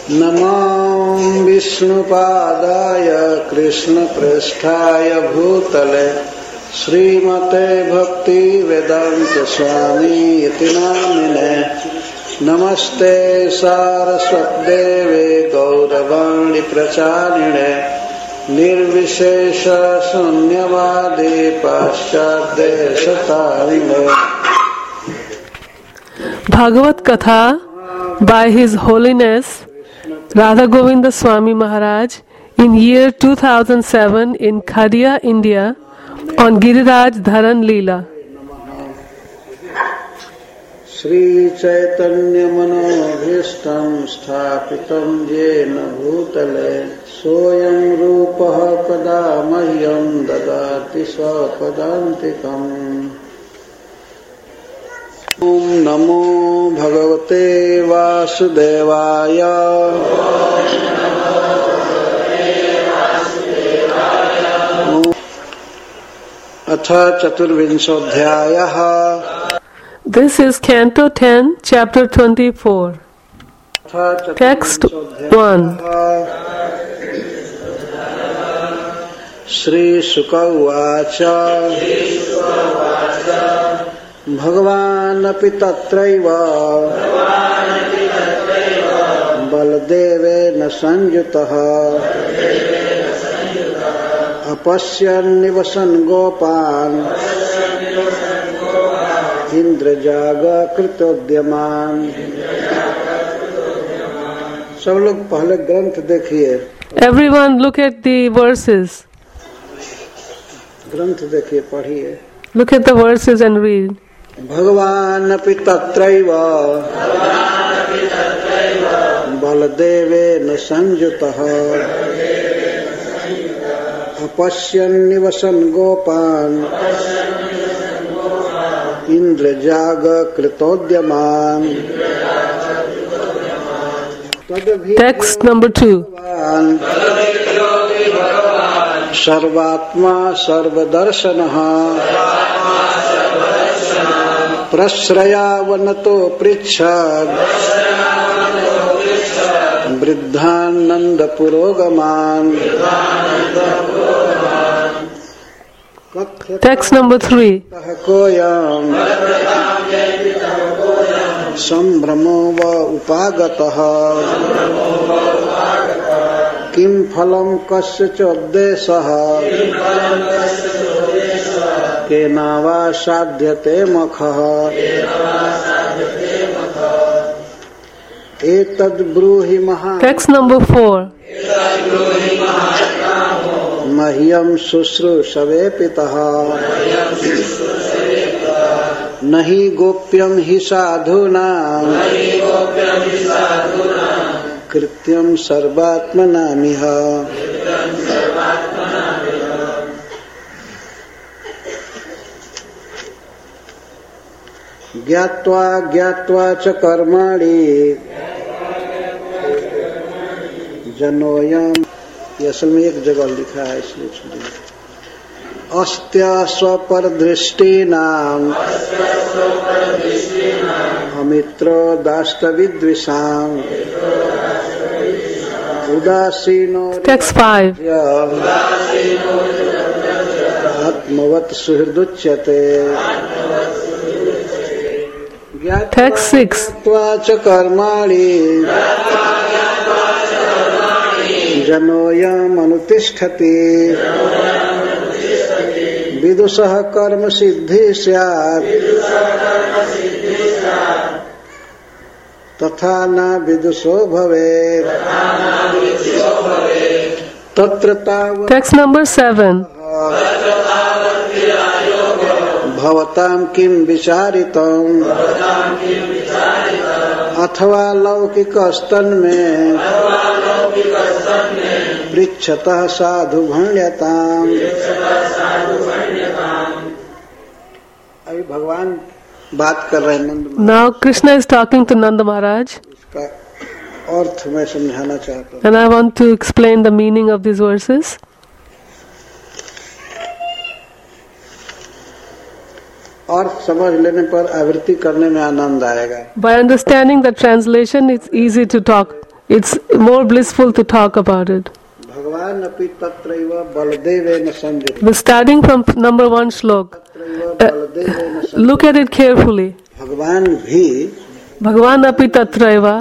नमो विष्णुपादाय कृष्णप्रेष्ठाय भूतले श्रीमते भक्ति वेदांत स्वामी इति नामिने नमस्ते सारस्वतदेवे गौरवाणी प्रचारिणे निर्विशेष शून्यवादी पाश्चात्यदेशतारिणे। Bhagavad Katha by His Holiness Radha Govinda Swami Maharaj in year 2007 in Khadia, India on Giriraj Dharan Leela. Shri Chaitanya Manobhishtam Sthapitam Jena Bhutale Soyam Rupaha Kada Mahyam Dadati Swapadantikam. Om Namo Bhagavate Vasudevaya. Atha Chaturvinshodhyayah. This is Canto 10, Chapter 24. Text 1. Shri Shuka Uvacha. Bhagavan api tatraiva Baladevena sanjutaha apasyan nivasan gopan इंद्रजागा कृतोद्यमान। सब लोग पहले ग्रंथ देखिए। Everyone look at the verses. ग्रंथ देखिए, पढ़िए। Look at the verses and read. भगवान अपि तत्रैव बलदेवेन संयुतः अपश्यन् निवसन् गोपान् इंद्रजाग कृतोद्यमान। Text number 2. सर्वात्मा सर्वदर्शनः प्रश्रयावनतो पृच्छत् वृद्धानंद पुरोगमान। Text number 3. कोयम संभ्रमो व उपागतः किं फलं कस्य चोद्देशः केनावा साध्यते मखः। एतद् ब्रूहि महा। Text number 4. मह्यं शुश्रूषवे पितः नहि गोप्यं हि साधूनां कृत्यं सर्वात्मनामिह। ज्ञात्वा ज्ञात्वा च कर्माणि जनोयम। ये असल में एक जगह लिखा है, इसलिए छोड़िए। अस्त्य स्वपर दृष्टि नाम अमित्रो दास्तविद्विषाम उदासीनो। Text 5. आत्मवत् सुहृदुच्यते। Text 6. च कर्माणि जनोयम अनुतिष्ठति विदुषः कर्म सिद्धि स्यात् तथा न विदुषो भवेत्। तत्र तावत्। Text number 7. भवतां किं विचारितम् अथवा लौकिकस्तन्मे पृच्छतः साधु भण्यताम्। अभी भगवान बात कर रहे हैं नंद। Now Krishna is talking to Nanda Maharaj. इसका अर्थ मैं समझाना चाहता हूँ। And I want to explain the meaning of these verses. अर्थ समझ लेने पर आवृत्ति करने में आनंद आएगा। By understanding the translation, it's easy to talk it's more blissful to talk about it. भगवान अपि तत्रैव बलदेवेन संयुक्त We're starting from number 1 shlok. तत्रैव बलदेवेन संयुक्त Look at it carefully. भगवान भी Bhagavan api tatraiva.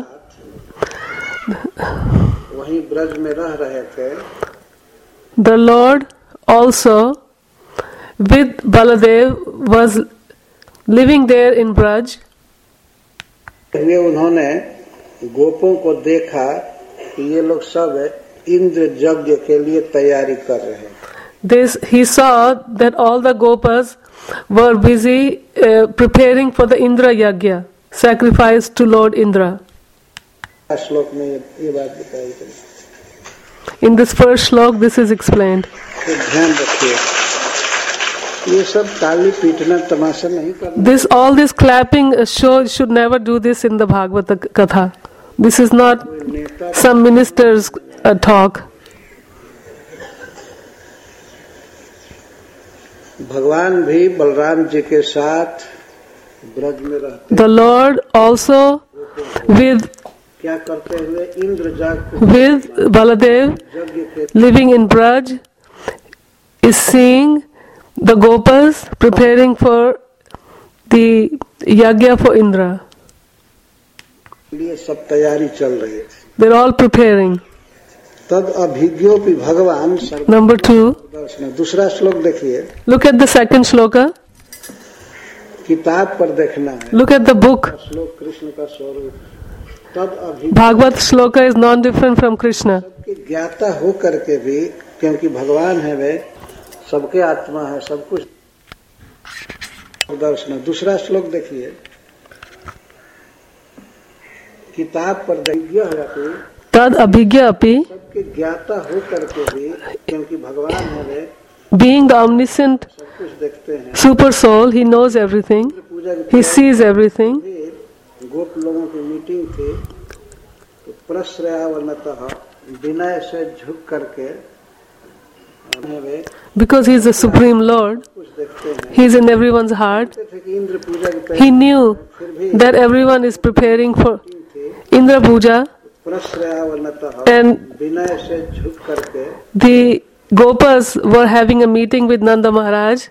वहीं ब्रज में रह रहे थे The Lord also with Baladev was living there in Braj. हुए उन्होंने गोपों को देखा कि ये लोग सब इंद्र यज्ञ के लिए तैयारी कर रहे हैं. He saw that all the Gopas were busy preparing for the Indra Yagya, sacrifice to Lord Indra. श्लोक में ये बात बताई गई. In this first shlok, this is explained. तो ध्यान रखिए, ये सब ताली पीटना तमाशा नहीं करना. All this clapping should never do this in the Bhagavata Katha. This is not some minister's talk. भगवान भी बलराम जी के साथ ब्रज में रहते. The Lord also with क्या करते हुए इंद्र with Baladev यज्ञ के living in Braj is seeing the Gopas preparing for the Yagya for Indra. लिए सब तैयारी चल रही थी. They're all preparing. तद अभिज्ञोपि भगवान Number 2. दर्शन. दूसरा श्लोक देखिए. Look at the second shloka. किताब पर देखना है. Look at the book. श्लोक कृष्ण का स्वरूप. तद अभिज्ञ Bhagavad shloka is non-different from Krishna. सबकी ज्ञाता हो करके भी, क्योंकि भगवान है वे सबके आत्मा है, सब कुछ दर्शन. दूसरा श्लोक देखिए. किताब पर देखिए. Tad abhigya api, सबके ज्ञाता हो करके भी, क्योंकि भगवान है वे being the omniscient सब कुछ देखते हैं. super soul, he knows everything. पूजा की He sees everything. गोप लोगों की मीटिंग थी, तो प्रश्रयावनतः विनय से झुक करके वे Because he is the Supreme Lord, कुछ देखते हैं. he is in everyone's heart. थे कि इंद्र पूजा की He knew फिर भी that everyone is preparing for थी. Indra Puja, प्रश्रयावनतः and विनय से झुक करके the Gopas were having a meeting with Nanda Maharaj.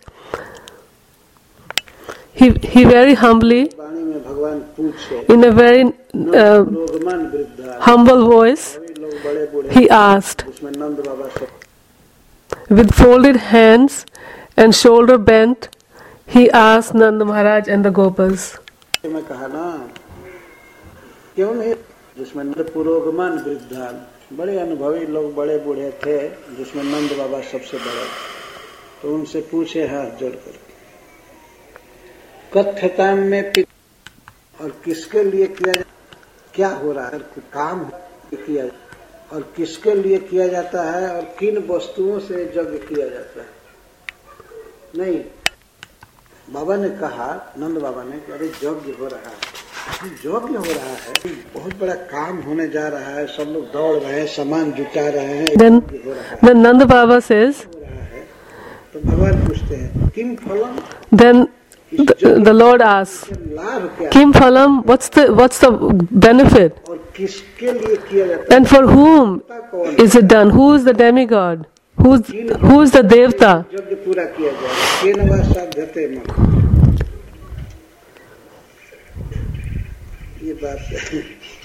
He very humbly, वाणी में भगवान पूछे. in a very लोगमान वृद्धा humble voice, सभी लोग बड़े बूढ़े, he asked, उसमें नंद बाबा सब. with folded hands and shoulder bent, he asked Nanda Maharaj and the Gopas. मैं कहा ना, क्यों नहीं, जिसमें नंद पुरोगमान वृद्धा, बड़े अनुभवी लोग बड़े बूढ़े थे, जिसमें नंद बाबा सबसे बड़े, तो उनसे पूछे हाथ जोड़ कर, कथ्यताम में और किसके लिए किया, क्या हो रहा है, काम किया और किसके लिए किया जाता है और किन वस्तुओं से यज्ञ किया जाता है. नहीं, बाबा ने कहा, नंद बाबा ने, अरे यज्ञ हो रहा है, यज्ञ हो रहा है, बहुत बड़ा काम होने जा रहा है, सब लोग दौड़ रहे हैं, सामान जुटा रहे हैं. Then Nanda Baba says, हो रहा है, तो भगवान पूछते हैं, किम फलम. then the Lord asks, लाभ क्या Kim Phalam, what's the benefit? और किसके लिए किया जाता है, And for whom कौन is it done? Who is the demigod? Who is the Devta? यज्ञ पूरा किया जाए. केन वा साध्यते मन. ये बात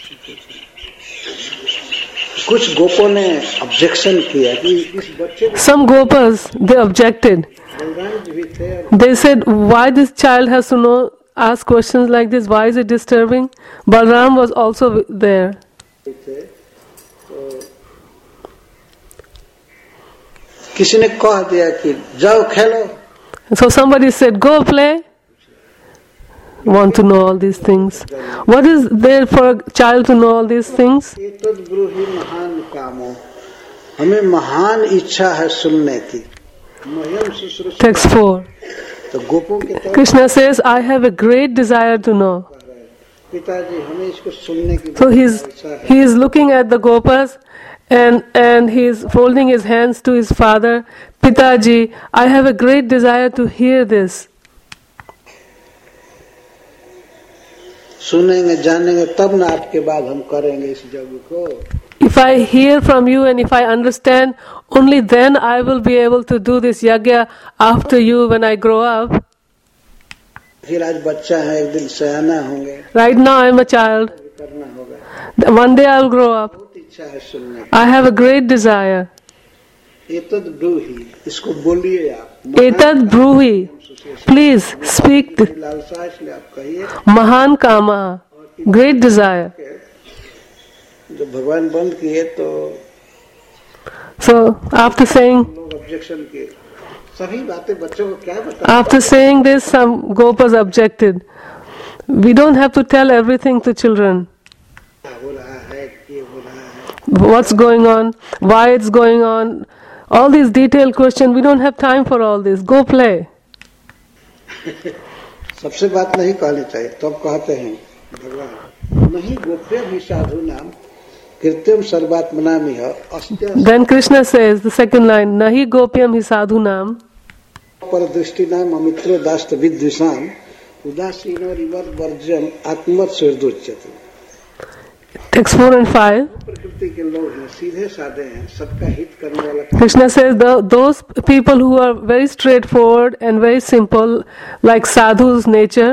कुछ गोपों ने ऑब्जेक्शन किया कि इस बच्चे Some Gopas, they objected. Balram ji भी थे. They said, why this child has to know, ask questions like this? Why is it disturbing? Balram was also there. थे, तो किसी ने कह दिया कि जाओ खेलो. So somebody said, go play. Want to know all these things. What is there for a child to know all these things? एतद् ब्रूहि महान कामो. हमें महान इच्छा है सुनने की. मह्यम शुश्रूषा. Text 4. तो गोपों के तरफ Krishna says, I have a great desire to know. पिताजी हमें इसको सुनने की So इच्छा है. he is looking at the Gopas and he is folding his hands to his father. Pitaji, I have a great desire to hear this. सुनेंगे जानेंगे तब ना आपके बाद हम करेंगे इस यज्ञ को। If I hear from you and if I understand, only then I will be able to do this yagya after you when I grow up. फिर आज बच्चा है, एक दिन सयाना होंगे, Right now I am a child. करना होगा। One day I will grow up. बहुत इच्छा है सुनने की। I have a great desire. एतद ब्रूहि, इसको बोलिए आप। Etad bruhi. Please speak. लालसा इसलिए आप कहिए। Mahan kama. Great desire. जब भगवान बंद किए तो So after saying लोग ऑब्जेक्शन किए। सभी बातें बच्चों को क्या बताएं? After saying this, some Gopas objected. We don't have to tell everything to children. क्या हो रहा है, ये हो रहा है। What's going on? Why it's going on? All these detailed questions. We don't have time for all this. Go play. सबसे बात नहीं कहनी चाहिए। तब कहते हैं भगवान नहीं गोप्य भी साधु नाम कृत्यम सर्वात्मनामि है अस्त्य Then Krishna says, the second line, Nahi gopyam hi sadhunam. पर दृष्टि नाम अमित्रो दास्त विद्विषाम उदासीनो रिवर वर्जम आत्मवत सुहृदोच्यते। Text 4 and 5. प्रकृति के लोग हैं, सीधे साधे हैं, सबका हित करने वाला। Krishna says, those people who are very straightforward and very simple, like sadhu's nature,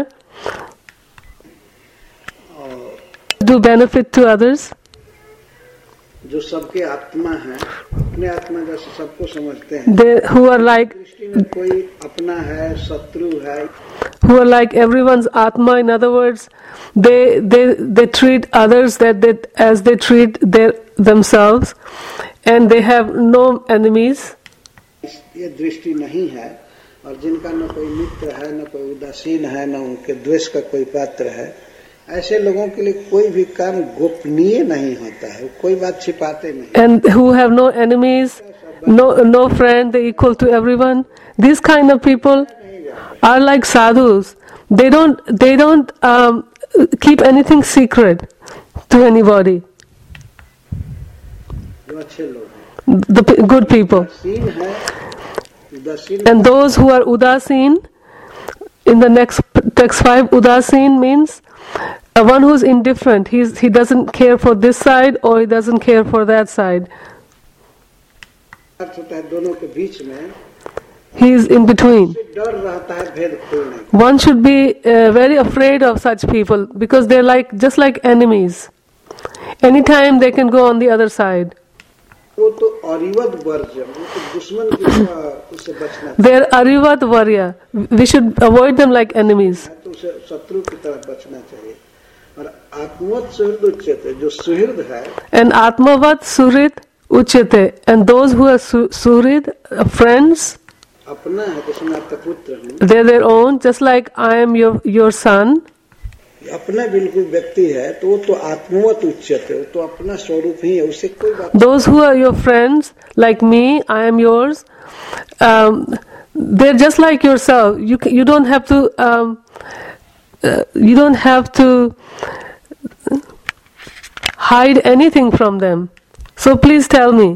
do benefit to others. जो सबके आत्मा है, अपने आत्मा जैसे सबको समझते हैं। They who are like दृष्टि में कोई अपना है, शत्रु है, who are like everyone's atma. In other words, they treat others as they treat themselves, and they have no enemies. ये दृष्टि नहीं है, और जिनका न कोई मित्र है, न कोई उदासीन है, न उनके द्वेष का कोई पात्र है, ऐसे लोगों के लिए कोई भी काम गोपनीय नहीं होता है, कोई बात छिपाते नहीं। And who have no enemies, no friend, they equal to everyone. These kind of people are like sadhus. They don't keep anything secret to anybody. जो अच्छे लोग हैं, The good people. उदासीन है, उदासीन And those who are udasin, in the next text 5, udasin means one who's indifferent. He doesn't care for this side or he doesn't care for that side. अर्थ होता है दोनों के बीच में। He is in between. डर रहता है भेद खोलने का। One should be very afraid of such people because they're just like enemies. Anytime they can go on the other side. वो तो अरिवद वर्जम, वो तो दुश्मन की तरह उससे बचना चाहिए। They're arivat varya. We should avoid them like enemies. तो उसे शत्रु की तरह बचना चाहिए। और आत्मवत सुहृद उच्यते, जो सुहृद है, And atmavat surit uchyate. And those who are surit, friends, अपना है, जैसे मैं आपका पुत्र हूँ, they're their own, just like I am your son. अपना बिल्कुल व्यक्ति है, तो वो तो आत्मवत उच्यते, वो तो अपना स्वरूप ही है, उससे कोई बात। Those who are your friends, like me, I am yours. They're just like yourself. You don't have to. You don't have to hide anything from them. So please tell me.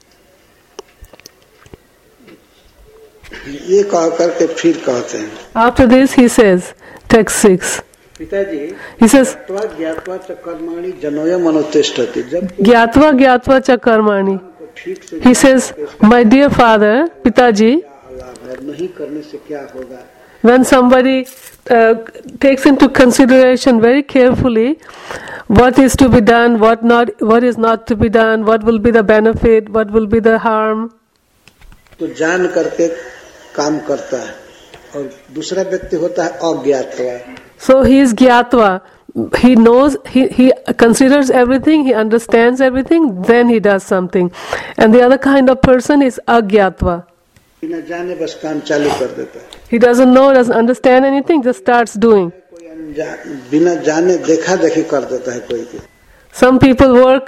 ये कह करके फिर कहते हैं। After this, he says, text 6. पिताजी, He says, ज्ञात्वा च कर्माणि जनोय मनोतिष्ठति। जब Gyatva cha karmani. ठीक से He says, my dear father, Pitaji, लाभ है, नहीं करने से क्या होगा? when somebody takes into consideration very carefully what is to be done, what is not to be done, what will be the benefit, what will be the harm, तो जान करके काम करता है, और दूसरा व्यक्ति होता है अज्ञातवा। so he is gyatva. He knows, he considers everything, he understands everything, then he does something. And the other kind of person is agyatva. बिना जाने बस काम चालू कर देता है। He doesn't know, doesn't understand anything, just starts doing. कोई बिना जाने देखा देखी कर देता है कोई भी। Some people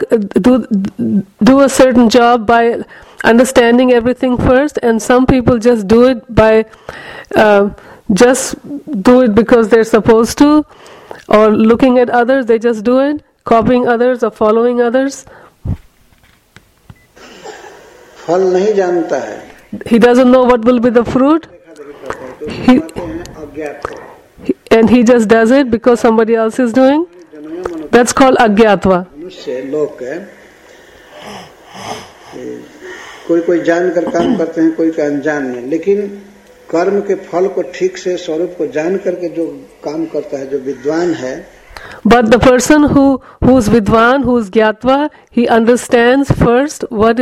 do a certain job by understanding everything first, and some people just do it by just do it because they're supposed to, or looking at others, they just do it, copying others or following others. फल नहीं जानता है, He doesn't know what will be the fruit. देखा देखी करता है, तो उसको कहते हैं अज्ञात। and he just does it because somebody else is doing. That's called agyatva. मनुष्य लोग कोई कोई जानकर काम करते हैं, कोई का अनजान में, लेकिन कर्म के फल को ठीक से स्वरूप को जान करके जो काम करता है, जो विद्वान है. But the person who's vidwan, who's gyatva, he understands first what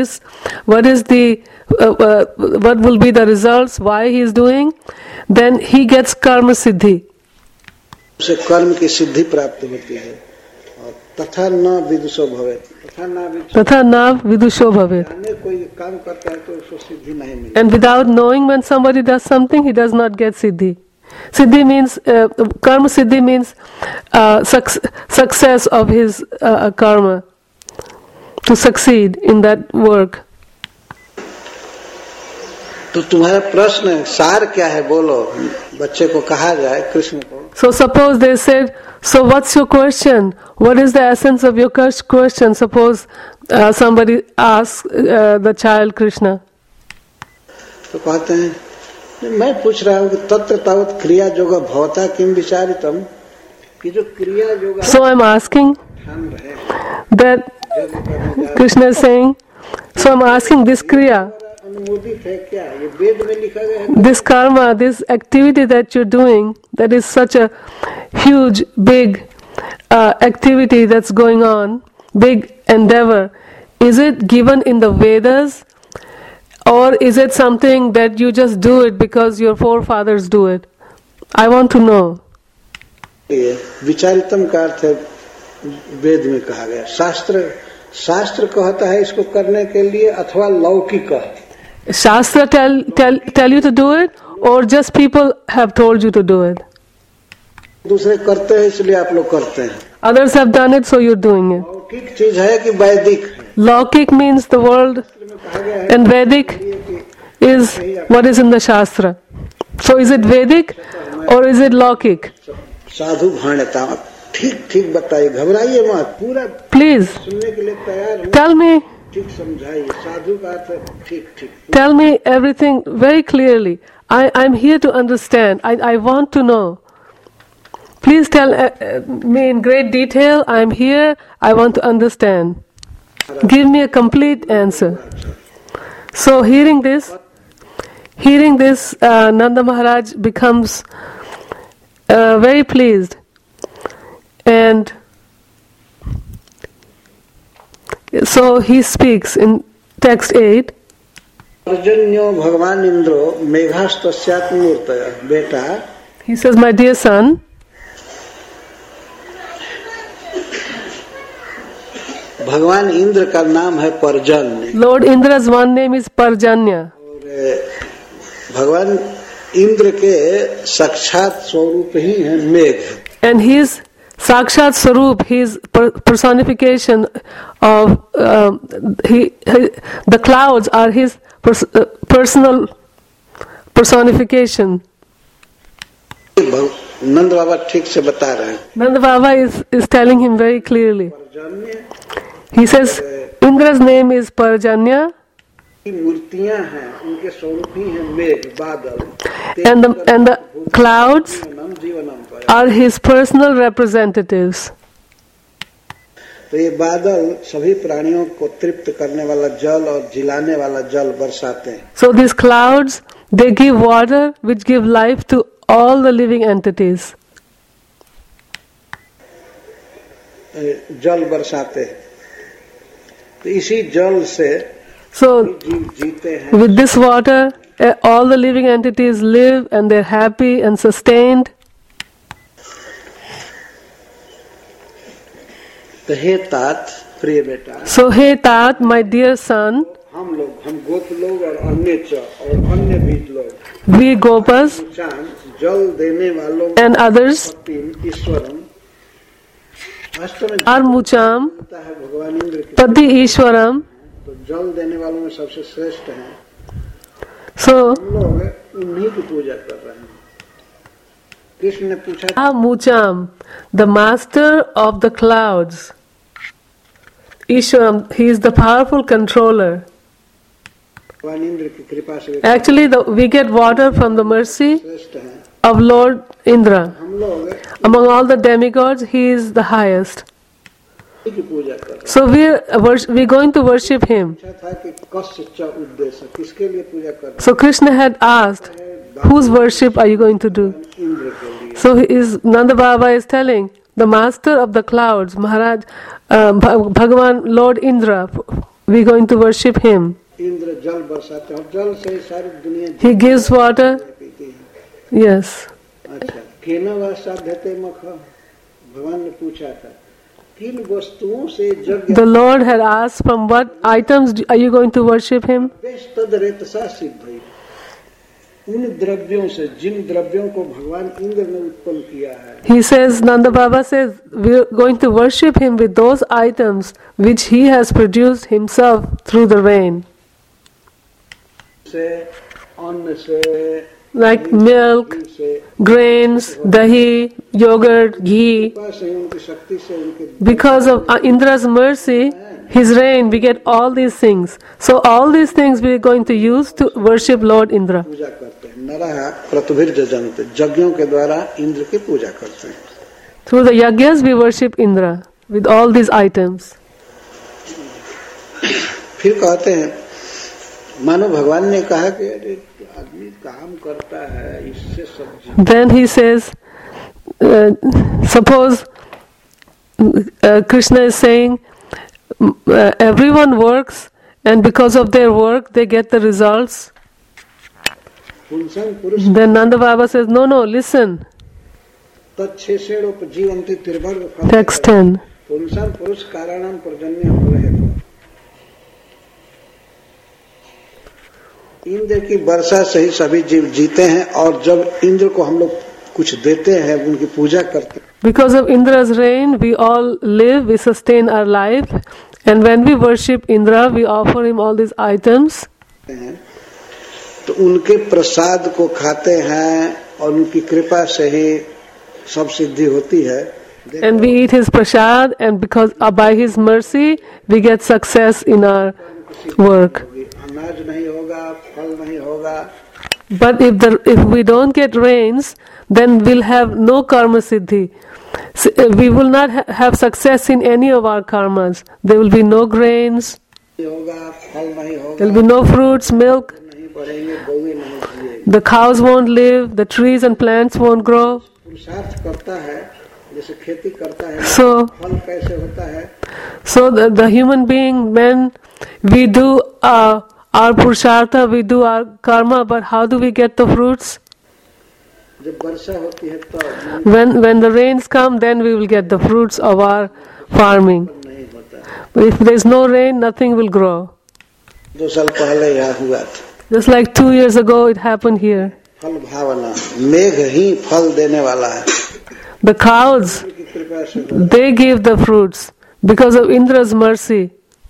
will be the results, why he is doing. Then he gets karma siddhi. उसे कर्म की सिद्धि प्राप्त होती है. और तथा न विदुषो भवेत्. तथा न vidusho bhavet. कोई काम करता है तो उसको सिद्धि नहीं मिलती. And without knowing when somebody does something, he does not get siddhi. Siddhi means karma siddhi means success of his karma, to succeed in that work. तो तुम्हारा प्रश्न सार क्या है, बोलो, बच्चे को कहा जाए, कृष्ण को. So suppose they said, so what's your question? What is the essence of your question? Suppose somebody asks the child Krishna. तो कहते हैं, मैं पूछ रहा हूँ कि तत्र तावत् क्रिया जोग भवता किम विचारितम, कि जो क्रिया yoga. So I'm asking that Krishna is saying, so I'm asking this kriya, अनुमोदित है क्या? ये वेद में लिखा गया है. this karma, this activity that you're doing, that is such a huge, big activity that's going on, big endeavor. Is it given in the Vedas? Or is it something that you just do it because your forefathers do it? I want to know. विचारितम का अर्थ है वेद में कहा गया. शास्त्र कहता है इसको करने के लिए, अथवा लौकिक. Shastra tell you to do it, or just people have told you to do it? दूसरे करते हैं इसलिए आप लोग करते हैं. Others have done it, so you're doing it. लौकिक चीज है कि वैदिक? Laukik means the world, and Vedic is what is in the Shastra. So is it Vedic or is it Laukik? साधु भाण्यता, ठीक ठीक बताइए, घबराइए मत, पूरा Please सुनने के लिए तैयार हूँ. tell me, ठीक समझाइए. साधु का अर्थ ठीक ठीक. tell me everything very clearly. I'm here to understand. I want to know. Please tell me in great detail. I'm here. I want to understand. Give me a complete answer. So hearing this, Nanda Maharaj becomes very pleased, and so he speaks in text 8. पर्जन्यो भगवान इंद्रो मेघास्तस्यात्मूर्तया. बेटा, He says, my dear son, भगवान इंद्र का नाम है पर्जन्य. Lord Indra's one name is Parjanya. और भगवान इंद्र के साक्षात स्वरूप ही है मेघ. And his Sakshat Swarup, his personification of the clouds are his personal personification. नंद बाबा ठीक से बता रहे हैं. Nanda Baba is telling him very clearly. He says, Indra's name is Parjanya, मूर्तियां हैं, उनके स्वरूप ही है मेघ, बादल. and the clouds are his personal representatives. तो ये बादल सभी प्राणियों को तृप्त करने वाला जल और जिलाने वाला जल बरसाते हैं. So these clouds, they give water which give life to all the living entities. जल बरसाते हैं. तो इसी जल से So जीव जीते हैं. with this water, all the living entities live and they're happy and sustained. तो हे तात, प्रिय बेटा, So hey Tat, my dear son, हम गोप लोग और अन्य बीज लोग, we Gopas चांद जल देने वालों and others ईश्वरम, वास्तव में are Mucham, होता है भगवान इंद्र के. Pati Ishwaram. तो जल देने वालों में सबसे श्रेष्ठ हैं. So हम लोग उन्हीं की पूजा कर रहे हैं. कृष्ण ने पूछा, Mucham, the master of the clouds. Ishwaram, he is the powerful controller. भगवान इंद्र की कृपा से Actually, we get water from the mercy श्रेष्ठ हैं. of Lord Indra. हम हम लोग Among all the demigods, he is the highest. की पूजा कर रहे So we're going to worship him. हैं। था कि कस्य च उद्देश्य, किसके लिए पूजा कर रहे So Krishna had asked, whose worship are you going to do? हैं? इंद्र के लिए। So Nanda Baba is telling, the master of the clouds, Maharaj, Bhagavan Lord Indra, we're going to worship him. Indra जल बरसाते हैं और जल से ही सारी दुनिया He gives water. पीती है। Yes. अच्छा, केन वा साध्यते मख, भगवान ने पूछा था किन वस्तुओं से यज्ञ The Lord had asked, from what items are you going to worship him? तद रेतसा सिद्ध, उन द्रव्यों से, जिन द्रव्यों को भगवान इंद्र ने उत्पन्न किया है। He says, Nanda Baba says, we're going to worship him with those items which he has produced himself through the rain. से अन्न से, Like milk, घी से, grains, dahi, yogurt, ghee. कृपा से, उनकी शक्ति से, उनके Because of Indra's mercy, his rain, we get all these things. So all these things we are going to use to worship Lord Indra. पूजा करते हैं। नरः क्रतुभिर्जजन्ते, यज्ञों के द्वारा इंद्र की पूजा करते हैं। Through the yagyas we worship Indra with all these items. फिर कहते हैं, मानो भगवान ने कहा कि अरे आदमी काम करता है, इससे सब Then he says, suppose Krishna is saying, everyone works and because of their work they get the results. पुंसं पुरुष Then Nanda Baba says, no, listen. तच्छेषेण उपजीवन्ति त्रिवर्ग फल। Text 10. पुंसं पुरुष कारणं पर्जन्य फल है। इंद्र की वर्षा से ही सभी जीव जीते हैं, और जब इंद्र को हम लोग कुछ देते हैं, उनकी पूजा करते हैं, Because of Indra's rain, we all live, we sustain our life. And when we worship Indra, we offer him all these items. तो उनके प्रसाद को खाते हैं और उनकी कृपा से ही सब सिद्धि होती है। And we eat his prasad, and because by his mercy, we get success in our work. अनाज नहीं होगा, फल नहीं होगा, But if we don't get rains, then we'll have no karma siddhi. We will not have success in any of our karmas. There will be no grains, नहीं होगा, फल नहीं होगा, there will be no fruits, milk, नहीं बढ़ेंगे, गौएं नहीं जिएंगी। the cows won't live, the trees and plants won't grow. पुरुषार्थ करता है, जैसे खेती करता है, So, फल कैसे होता है? so the human being, when we do our purushartha, we do our karma, but how do we get the fruits? जब वर्षा होती है तो When the rains come, then we will get the fruits of our farming. नहीं होता। But if there is no rain, nothing will grow. 2 साल पहले यहाँ हुआ था, Just like 2 years ago, it happened here. फल भावना, मेघ ही फल देने वाला है। The clouds, की कृपा से they give the fruits because of Indra's mercy.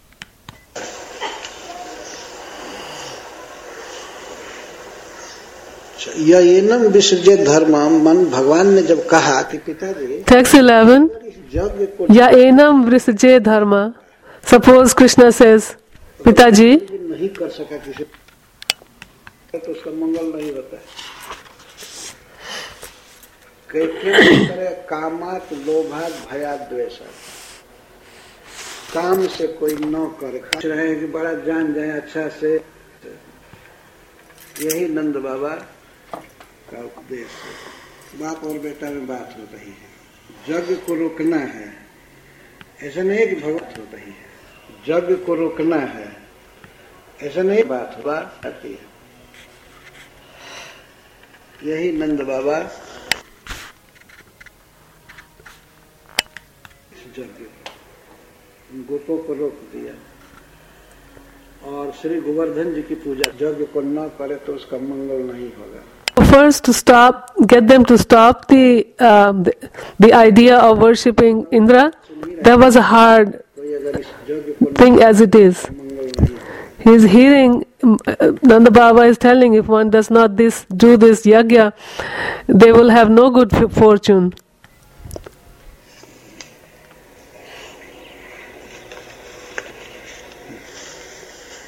येनम विसृजे धर्म, मन भगवान ने जब कहा कि पिताजी Text 11. इस यज्ञ को Ya enam vrisje dharma. Suppose Krishna says, Pitaji, नहीं कर सका किसी, तो उसका मंगल नहीं होता है। कैसे कामात लोभात भयात द्वेषात, काम से कोई न करे, रहे कि बड़ा जान जाए अच्छा से, यही नंद बाबा का उपदेश है। बाप और बेटा में बात हो रही है, यज्ञ को रोकना है, ऐसा नहीं कि भगवत हो रही है, यज्ञ को रोकना है, ऐसा नहीं बात हुआ आती है। यही नंद बाबा इस यज्ञ गोपों को रोक दिया, और श्री गोवर्धन जी की पूजा यज्ञ को न करे तो उसका मंगल नहीं होगा। first to get them to stop the idea of worshipping Indra. That was a hard कोई अगर इस यज्ञ को thing as it is. मंगल नहीं, He is hearing, Nanda Baba is telling, if one does not do this yagya, they will have no good fortune.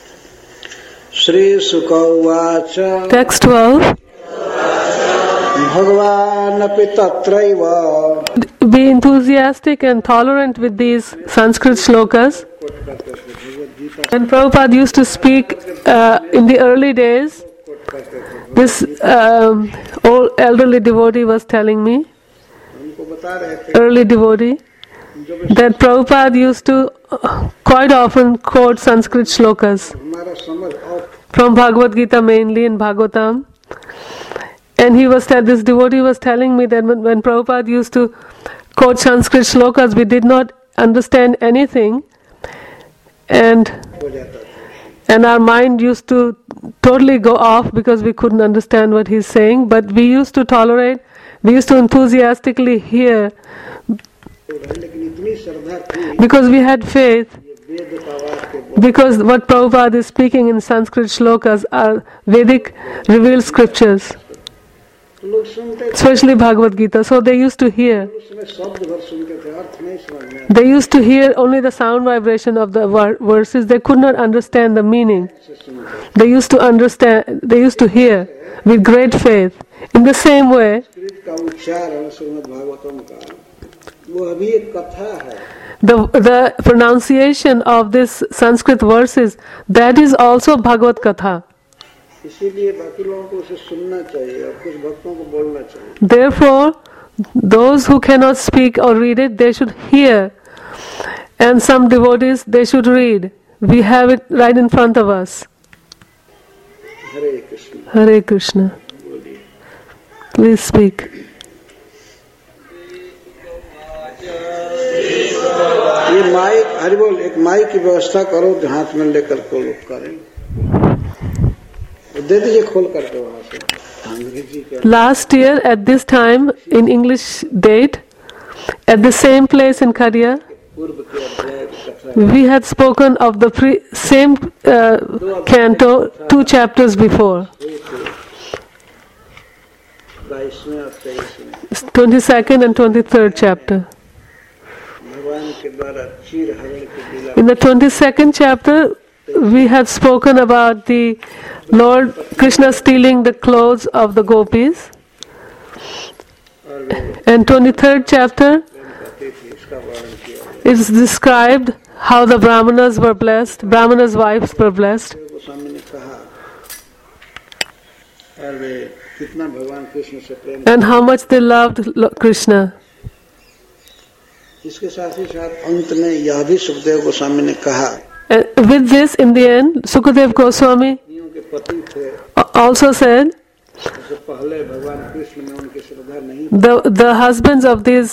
Shri शुक उवाच Text 12. भगवान अपि तत्रैव. Be enthusiastic and tolerant with these Sanskrit shlokas. When Prabhupada used to speak in the early days, this old elderly devotee was telling me, early devotee, that Prabhupada used to quite often quote Sanskrit shlokas from Bhagavad Gita, mainly in Bhagavatam. And this devotee was telling me that when Prabhupada used to quote Sanskrit shlokas, we did not understand anything, and our mind used to totally go off because we couldn't understand what he's saying. But we used to tolerate, we used to enthusiastically hear, because we had faith, because what Prabhupada is speaking in Sanskrit shlokas are Vedic revealed scriptures, especially Bhagavad Gita. So they used to hear. They used to hear only the sound vibration of the verses. They could not understand the meaning. They used to understand. They used to hear with great faith. In the same way, the pronunciation of this Sanskrit verses, that is also Bhagavad Katha. Therefore, those who cannot speak or read it, they should hear. And some devotees, they should read. We have it right in front of us. Hare Krishna. Hare Krishna. Please speak. ये mic Hari बोल एक mic की व्यवस्था करो जो हाथ में लेकर को लोग करें. दे दीजिए खोल करके वहां से. Last year at this time in English date, at the same place in Khadia, we had spoken of the same canto 2 chapters before, 22nd and 23rd chapter. In the 22nd chapter, we had spoken about the Lord Krishna stealing the clothes of the gopis. And 23rd chapter is described how the Brahmanas were blessed, Brahmanas' wives were blessed. And how much they loved Krishna. And with this, in the end, Sukadev Goswami also said, the husbands of these,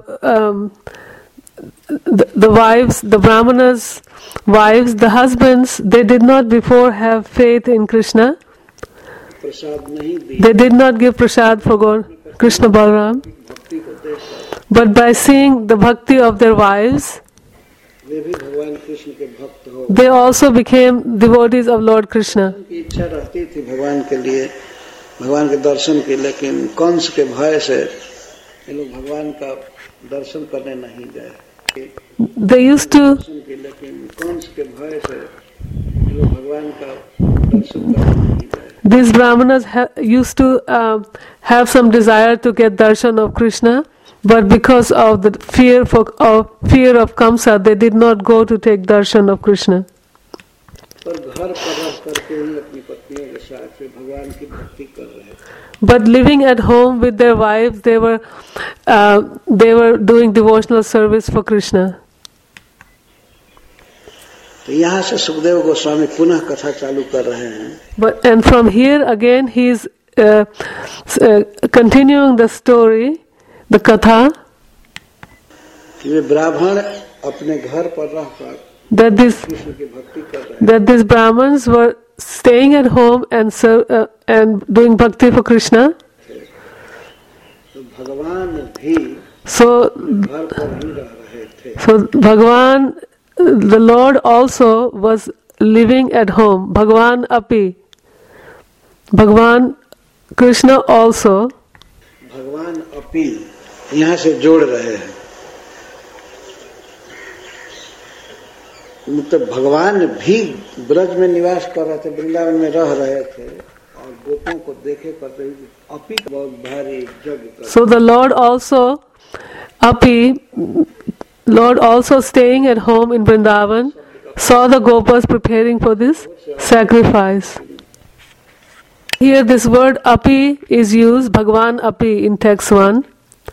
the wives, the Brahmanas' wives, the husbands, they did not before have faith in Krishna. They did not give prasad for God, Krishna Balaram. But by seeing the bhakti of their wives, they also became devotees of Lord Krishna. They used to these Brahmanas used to have some desire to get darshan of Krishna, but because of the fear of Kamsa, they did not go to take darshan of Krishna. But living at home with their wives, they were doing devotional service for Krishna. यहाँ से सुखदेव गोस्वामी पुनः कथा चालू कर रहे हैं. And from here again he is continuing the story, the katha. ये ब्राह्मण अपने घर पर रहकर that these Brahmins were staying at home and doing bhakti for Krishna. So Bhagavan, the Lord also was living at home. Bhagavan api. Bhagavan Krishna also. Bhagavan api. यहाँ से जोड़ रहे हैं. मतलब भगवान भी ब्रज में निवास कर रहे थे, वृंदावन में रह रहे थे, और गोपों को देखे करते हुए अपी बहुत भारी यज्ञ कर। So the Lord also staying at home in Vrindavan, saw the Gopas preparing for this sacrifice. Here this word api is used, Bhagwan api in text 1.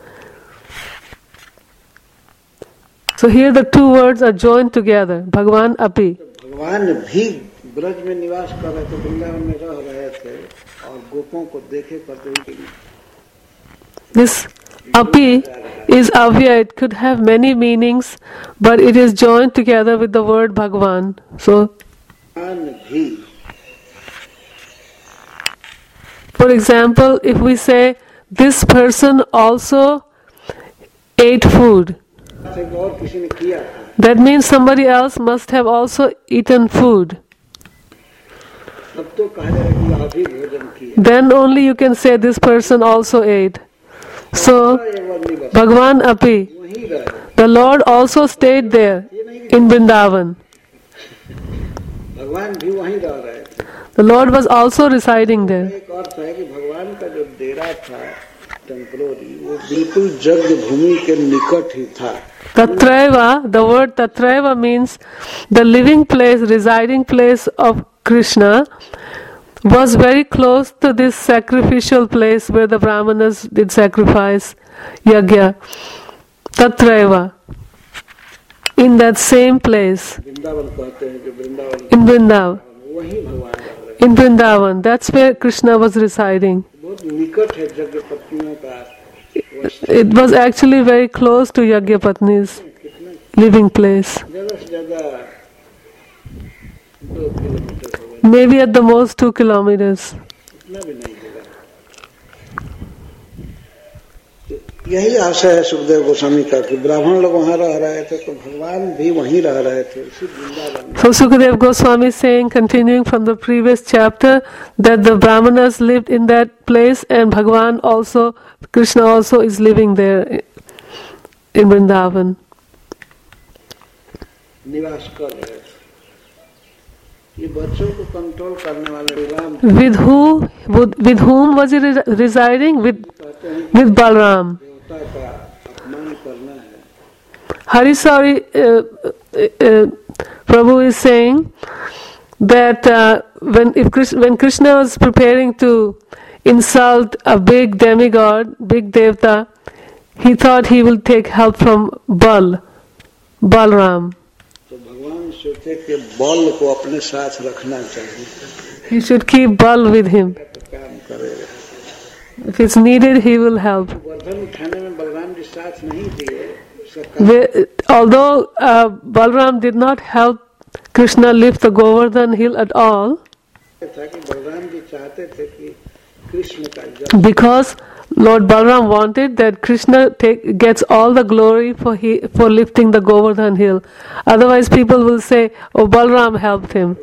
So here the two words are joined together, Bhagwan api. भगवान भी ब्रज में निवास कर रहे थे, वृंदावन में रह रहे थे और गोपों को देखे करते हुए। This api is avya. It could have many meanings, but it is joined together with the word Bhagwan. So, for example, if we say this person also ate food, that means somebody else must have also eaten food. Then only you can say this person also ate. So, Bhagwan api, the Lord also stayed there in Vrindavan. The Lord was also residing there. Tatraiva, the word Tatraiva means the living place, residing place of Krishna was very close to this sacrificial place where the Brahmanas did sacrifice yagya. Tatraiva. In that same place. In Vrindavan. In Vrindavan. That's where Krishna was residing. It was actually very close to Yagyapatni's living place. Maybe at the most 2 kilometers. यही आशा है सुखदेव गोस्वामी का कि ब्राह्मण लोग वहाँ रह रहे थे तो भगवान भी वहीं रह रहे थे इसी वृंदावन में. So Sukadev Goswami is saying, continuing from the previous chapter, that the Brahmanas lived in that place and Bhagwan also, Krishna also is living there in Vrindavan. निवास कर रहे थे. ये बच्चों को कंट्रोल करने वाले Ram. With whom was he residing? With Balram. Harisari Prabhu is saying that when Krishna was preparing to insult a big demigod, big devta, he thought he will take help from Balram. He should keep Bal with him. If it's needed, he will help. Although Balram did not help Krishna lift the Govardhan hill at all, because Lord Balram wanted that Krishna gets all the glory for lifting the Govardhan hill. Otherwise people will say, oh, Balram helped him.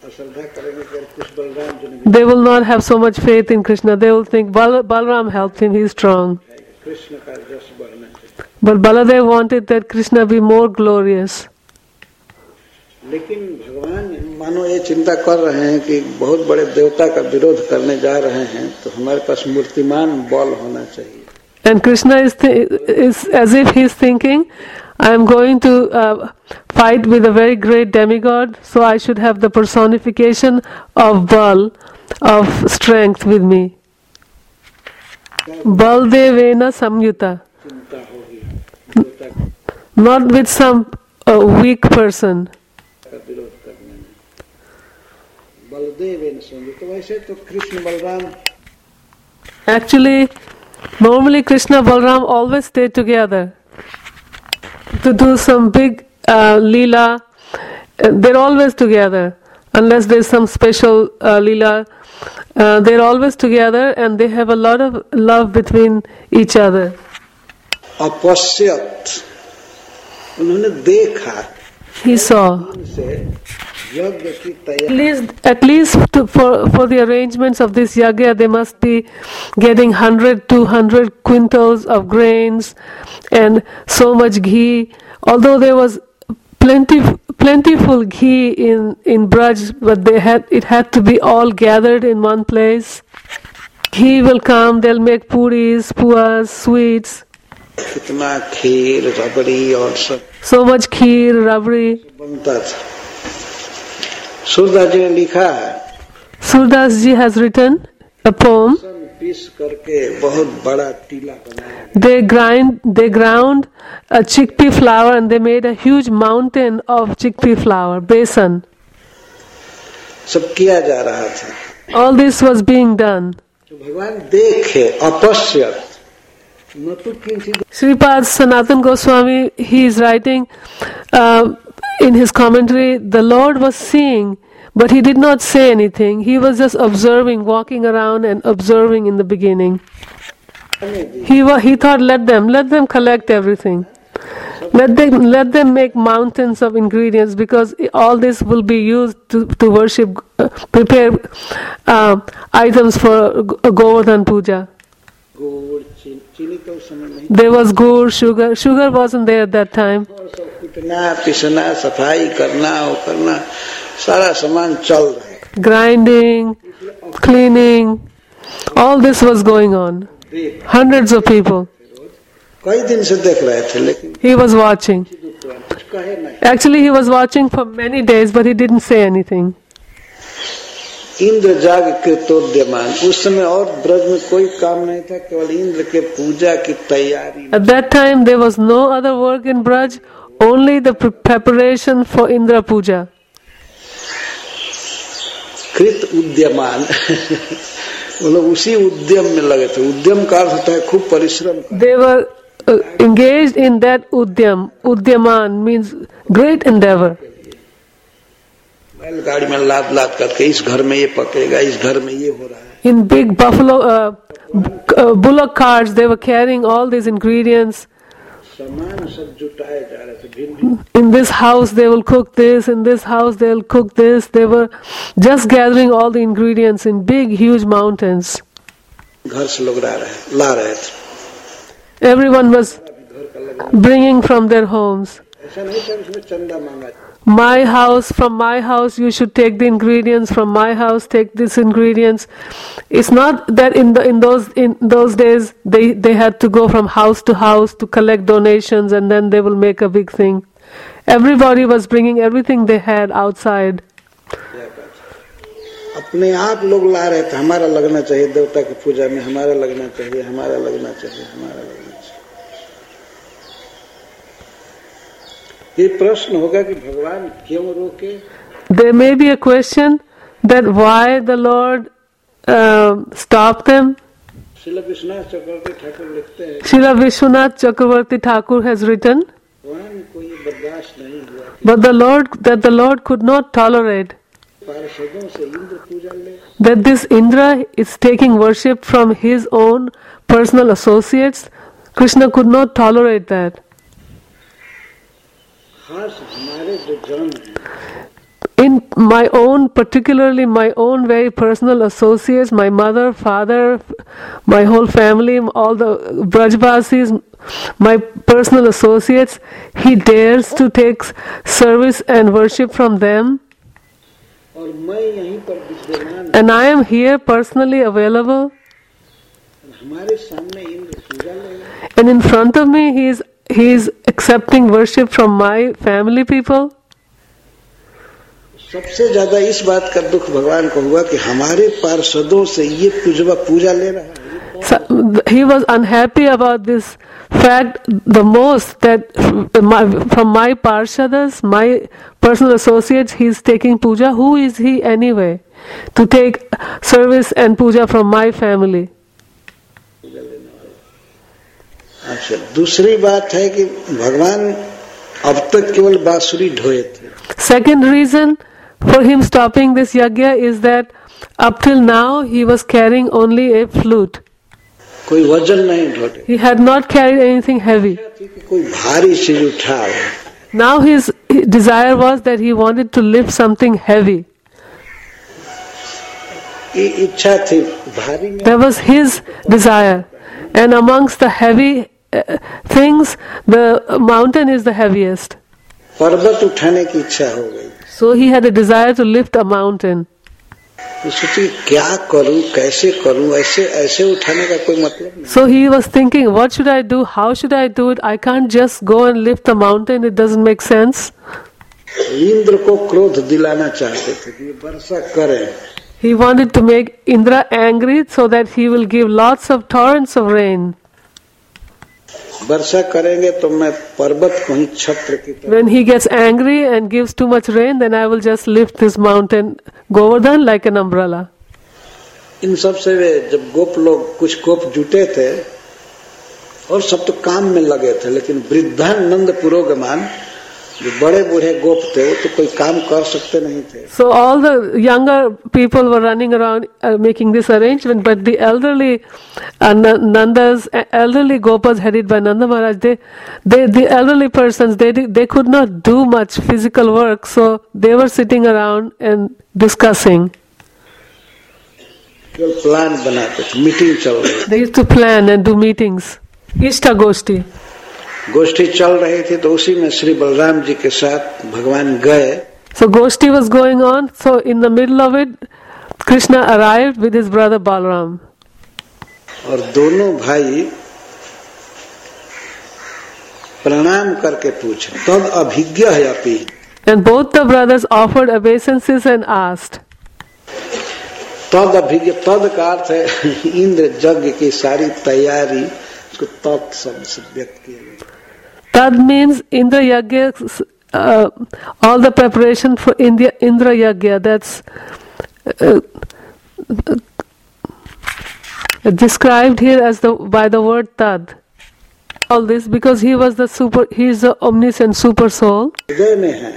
They will not have so much faith in Krishna. They will think Balram helped him, he is strong. But Baladev wanted that Krishna be more glorious. लेकिन भगवान मानो ये चिंता कर रहे हैं कि बहुत बड़े देवता का विरोध करने जा रहे हैं तो हमारे पास मूर्तिमान बल होना चाहिए. And Krishna is as if he is thinking, I am going to fight with a very great demigod, so I should have the personification of Bal, of strength with me. Baldevena Samyuta. Not with some weak person. Actually, normally Krishna Balram always stay together to do some big leela. They're always together unless there's some special leela. They're always together and they have a lot of love between each other. अपश्यत उन्होंने देखा. He saw. At least for the arrangements of this yagya, they must be getting 100, 200 quintals of grains and so much ghee. Although there was plentiful ghee in Braj, but it had to be all gathered in one place. Ghee will come, they'll make puris, puas, sweets. कितना खीर रबड़ी और सब So much kheer, rabri. बनता था। सूरदास जी ने लिखा है, Surdas ji has written a poem. Piece करके बहुत बड़ा टीला बनाया। They ground a chickpea flour and they made a huge mountain of chickpea flour, besan. सब किया जा रहा था। All this was being done. तो भगवान देखे अपश्य न तो किंचित। Sripad Sanatan Goswami, he is writing in his commentary, the Lord was seeing, but he did not say anything. He was just observing, walking around and observing in the beginning. He thought, let them collect everything. Let them make mountains of ingredients, because all this will be used to worship, prepare items for Govardhan Puja. There was gur, sugar. Sugar wasn't there at that time. Grinding, cleaning, all this was going on. Hundreds of people. He was watching. Actually, he was watching for many days, but he didn't say anything. Indra जाग कृतोद्यमान, उस समय और ब्रज में कोई काम नहीं था, केवल इंद्र के पूजा की तैयारी। At that time there was no other work in Braj, only the preparation for Indra Puja. कृत उद्यमान वो लोग उसी उद्यम में लगे थे। उद्यम का अर्थ होता है खूब परिश्रम करना। They were engaged in that udyam. Udyaman means great endeavor. बैलगाड़ी में लाद करके इस घर में ये पकेगा, इस घर में ये हो रहा है। In big bullock carts, they were carrying all these ingredients. सामान सब जुटाए जा रहे थे भिन्न। In this house they will cook this, in this house they will cook this. They were just gathering all the ingredients in big, huge mountains. घर से लोग ला रहे थे। Everyone was bringing from their homes. ऐसा नहीं था उसमें चंदा मांगा। From my house, you should take the ingredients. From my house, take these ingredients. It's not that in those days they had to go from house to house to collect donations and then they will make a big thing. Everybody was bringing everything they had outside. अपने आप लोग ला रहे थे, हमारा लगना चाहिए देवता की पूजा में, हमारा लगना चाहिए, हमारा लगना चाहिए, हमारा लगना चाहिए। ये प्रश्न होगा कि भगवान क्यों रोके? There may be a question that why the Lord stopped them. Srila Vishwanath Chakravarti Thakur लिखते हैं, Srila Vishwanath Chakravarti Thakur has written, भगवान को ये बर्दाश्त नहीं हुआ but the Lord could not tolerate पार्षदों से इंद्र पूजा ले, that this Indra is taking worship from his own personal associates. Krishna could not tolerate that. खास हमारे जो जन हैं, In my own, particularly my own very personal associates, my mother, father, my whole family, all the Brajvasis, my personal associates, he dares to take service and worship from them. और मैं यहीं पर विद्यमान, And I am here personally available. हमारे सामने इंद्र पूजा ले, And in front of me, he is accepting worship from my family people. सबसे ज्यादा इस बात का दुख भगवान को हुआ कि हमारे पार्षदों से ये पूजा ले रहा है। So, he was unhappy about this fact the most, that from my parshadas, my personal associates, he is taking puja. Who is he anyway to take service and puja from my family? अच्छा, दूसरी बात है कि भगवान अब तक केवल बांसुरी ढोए थे। Second reason for him stopping this yajna is that up till now he was carrying only a flute. कोई वजन नहीं ढोते, He had not carried anything heavy. कोई भारी चीज उठाओ। Now his desire was that he wanted to lift something heavy. ये इच्छा थी भारी में। That was his desire. And amongst the heavy things, the mountain is the heaviest. पर्वत उठाने की इच्छा हो गई। So he had a desire to lift a mountain. तो सोची क्या करूं, कैसे करूं, ऐसे ऐसे उठाने का कोई मतलब नहीं। So he was thinking, what should I do? How should I do it? I can't just go and lift the mountain. It doesn't make sense. Indra को क्रोध दिलाना चाहते थे कि वर्षा करें। He wanted to make Indra angry so that he will give lots of torrents of rain. वर्षा करेंगे तो मैं पर्वत को ही छत्र की तरह, When he gets angry and gives too much rain, then I will just lift this mountain Govardhan like an umbrella. इन सब से वे जब गोप लोग कुछ गोप जुटे थे और सब तो काम में लगे थे, लेकिन वृद्धानंद पुरोगमान जो बड़े बूढ़े गोप थे वो तो कोई काम कर सकते नहीं थे। So all the younger people were running around making this arrangement, but the elderly Nandas, elderly Gopas headed by Nanda Maharaj, the elderly persons, they could not do much physical work, so they were sitting around and discussing. केवल plan बनाते थे, meeting चल रही, They used to plan and do meetings. Ishta Goshti. गोष्ठी चल रही थी, तो उसी में श्री बलराम जी के साथ भगवान गए। So Goshti was going on, so in the middle of it, Krishna arrived with his brother Balram. और दोनों भाई प्रणाम करके पूछे, तद अभिज्ञ है अपी। And both the brothers offered obeisances and asked. तद अभिज्ञ, तद का अर्थ है इंद्र यज्ञ की सारी तैयारी, उसको तत् शब्द से व्यक्त किया गया। Tad means Indra Yagya, all the preparation for Indra Yagya, that's described here as by the word Tad. All this because he is the omniscient super soul. हृदय में है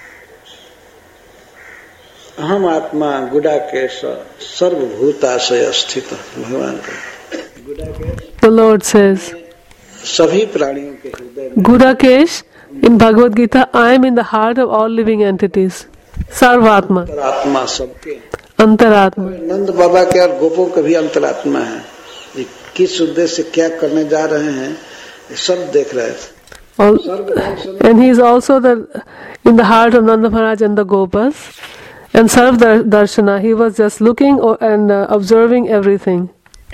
अहम आत्मा गुडाकेश सर्वभूताशय स्थित भगवान का गुडाकेश। The Lord says, सभी प्राणियों के हृदय में Gudakesh, in Bhagavad Gita, I am in the heart of all living entities. Sarvatma, अंतरात्मा सबके, Antaratma. नंद बाबा के और गोपों का भी अंतरात्मा है। ये किस उद्देश्य से क्या करने जा रहे हैं ये सब देख रहे थे। And he is also in the heart of Nanda Maharaj and the Gopas. And Sarv Darshana, he was just looking and observing everything.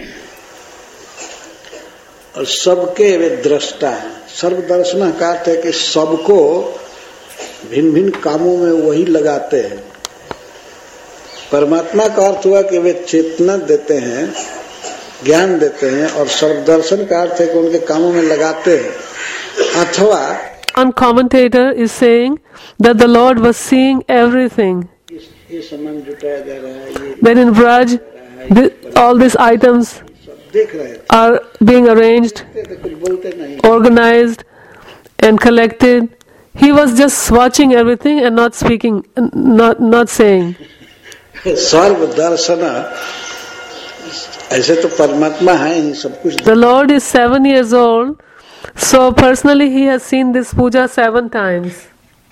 और सबके वे दृष्टा है। सर्वदर्शन का अर्थ है कि सबको भिन्न भिन्न कामों में वही लगाते हैं। परमात्मा का अर्थ हुआ कि वे चेतना देते हैं, ज्ञान देते हैं, और सर्वदर्शन का अर्थ है कि उनके कामों में लगाते हैं। अथवा one commentator is saying that the Lord was seeing everything. ये सामान जुटाया जा रहा है, Then in Braj, all these items देख रहे थे, are being arranged, कुछ बोलते नहीं। organized and collected. He was just watching everything and not speaking, not saying. Sarva Darshan ऐसे तो परमात्मा है ही सब कुछ। The Lord is 7 years old, so personally he has seen this puja 7 times.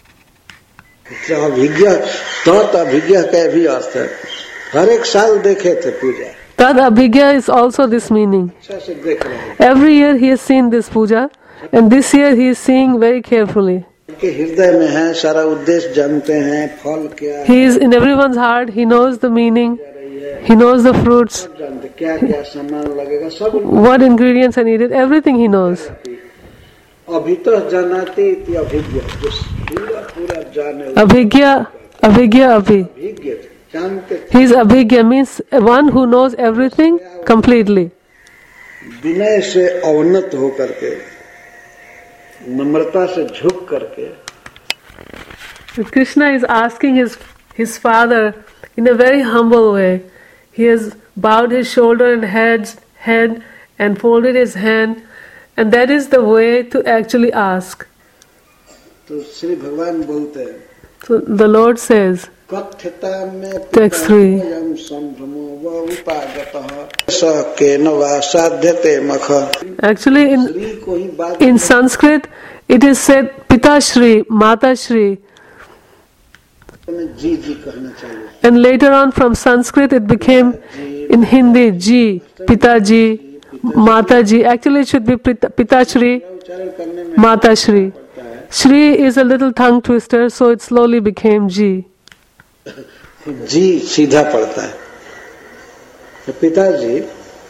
अभिज्ञ तत् अभिज्ञ का भी अर्थ है, हर एक साल देखे थे पूजा। Tad Abhigya is also this meaning. अच्छा से देख रहे हैं। Every year he has seen this puja, and this year he is seeing very carefully. उनके हृदय में है, सारा उद्देश्य जानते हैं, फल क्या है, He is in everyone's heart. He knows the meaning. He knows the fruits, सब जानते क्या क्या सामान लगेगा, सब what ingredients are needed. Everything he knows. अभी तो जानाते इति अभिज्ञ, जो पूरा पूरा जाने Abhigya, Abhi. अभिज्ञ जानते थे। He is Abhigya means one who knows everything completely. विनय से अवनत होकर के, नम्रता से झुक करके, Krishna is asking his father in a very humble way. He has bowed his shoulder and head and folded his hand, and that is the way to actually ask. तो श्री भगवान बोलते हैं, So the Lord says, कथ्यता में Text 3. पितामहं संभ्रमो व उपागतः स केन वा साध्यते मख। actually Shri को ही बात in Sanskrit it is said Pita Shri, Mata Shri, में जी जी कहना चाहिए। and later on from Sanskrit it became in Hindi Ji, Pita Ji, Mata Ji. Actually it should be Pita Shri, उच्चारण करने में Mata Shri. पड़ता है, Shri is a little tongue twister, so it slowly became G. जी सीधा पड़ता है. तो पिताजी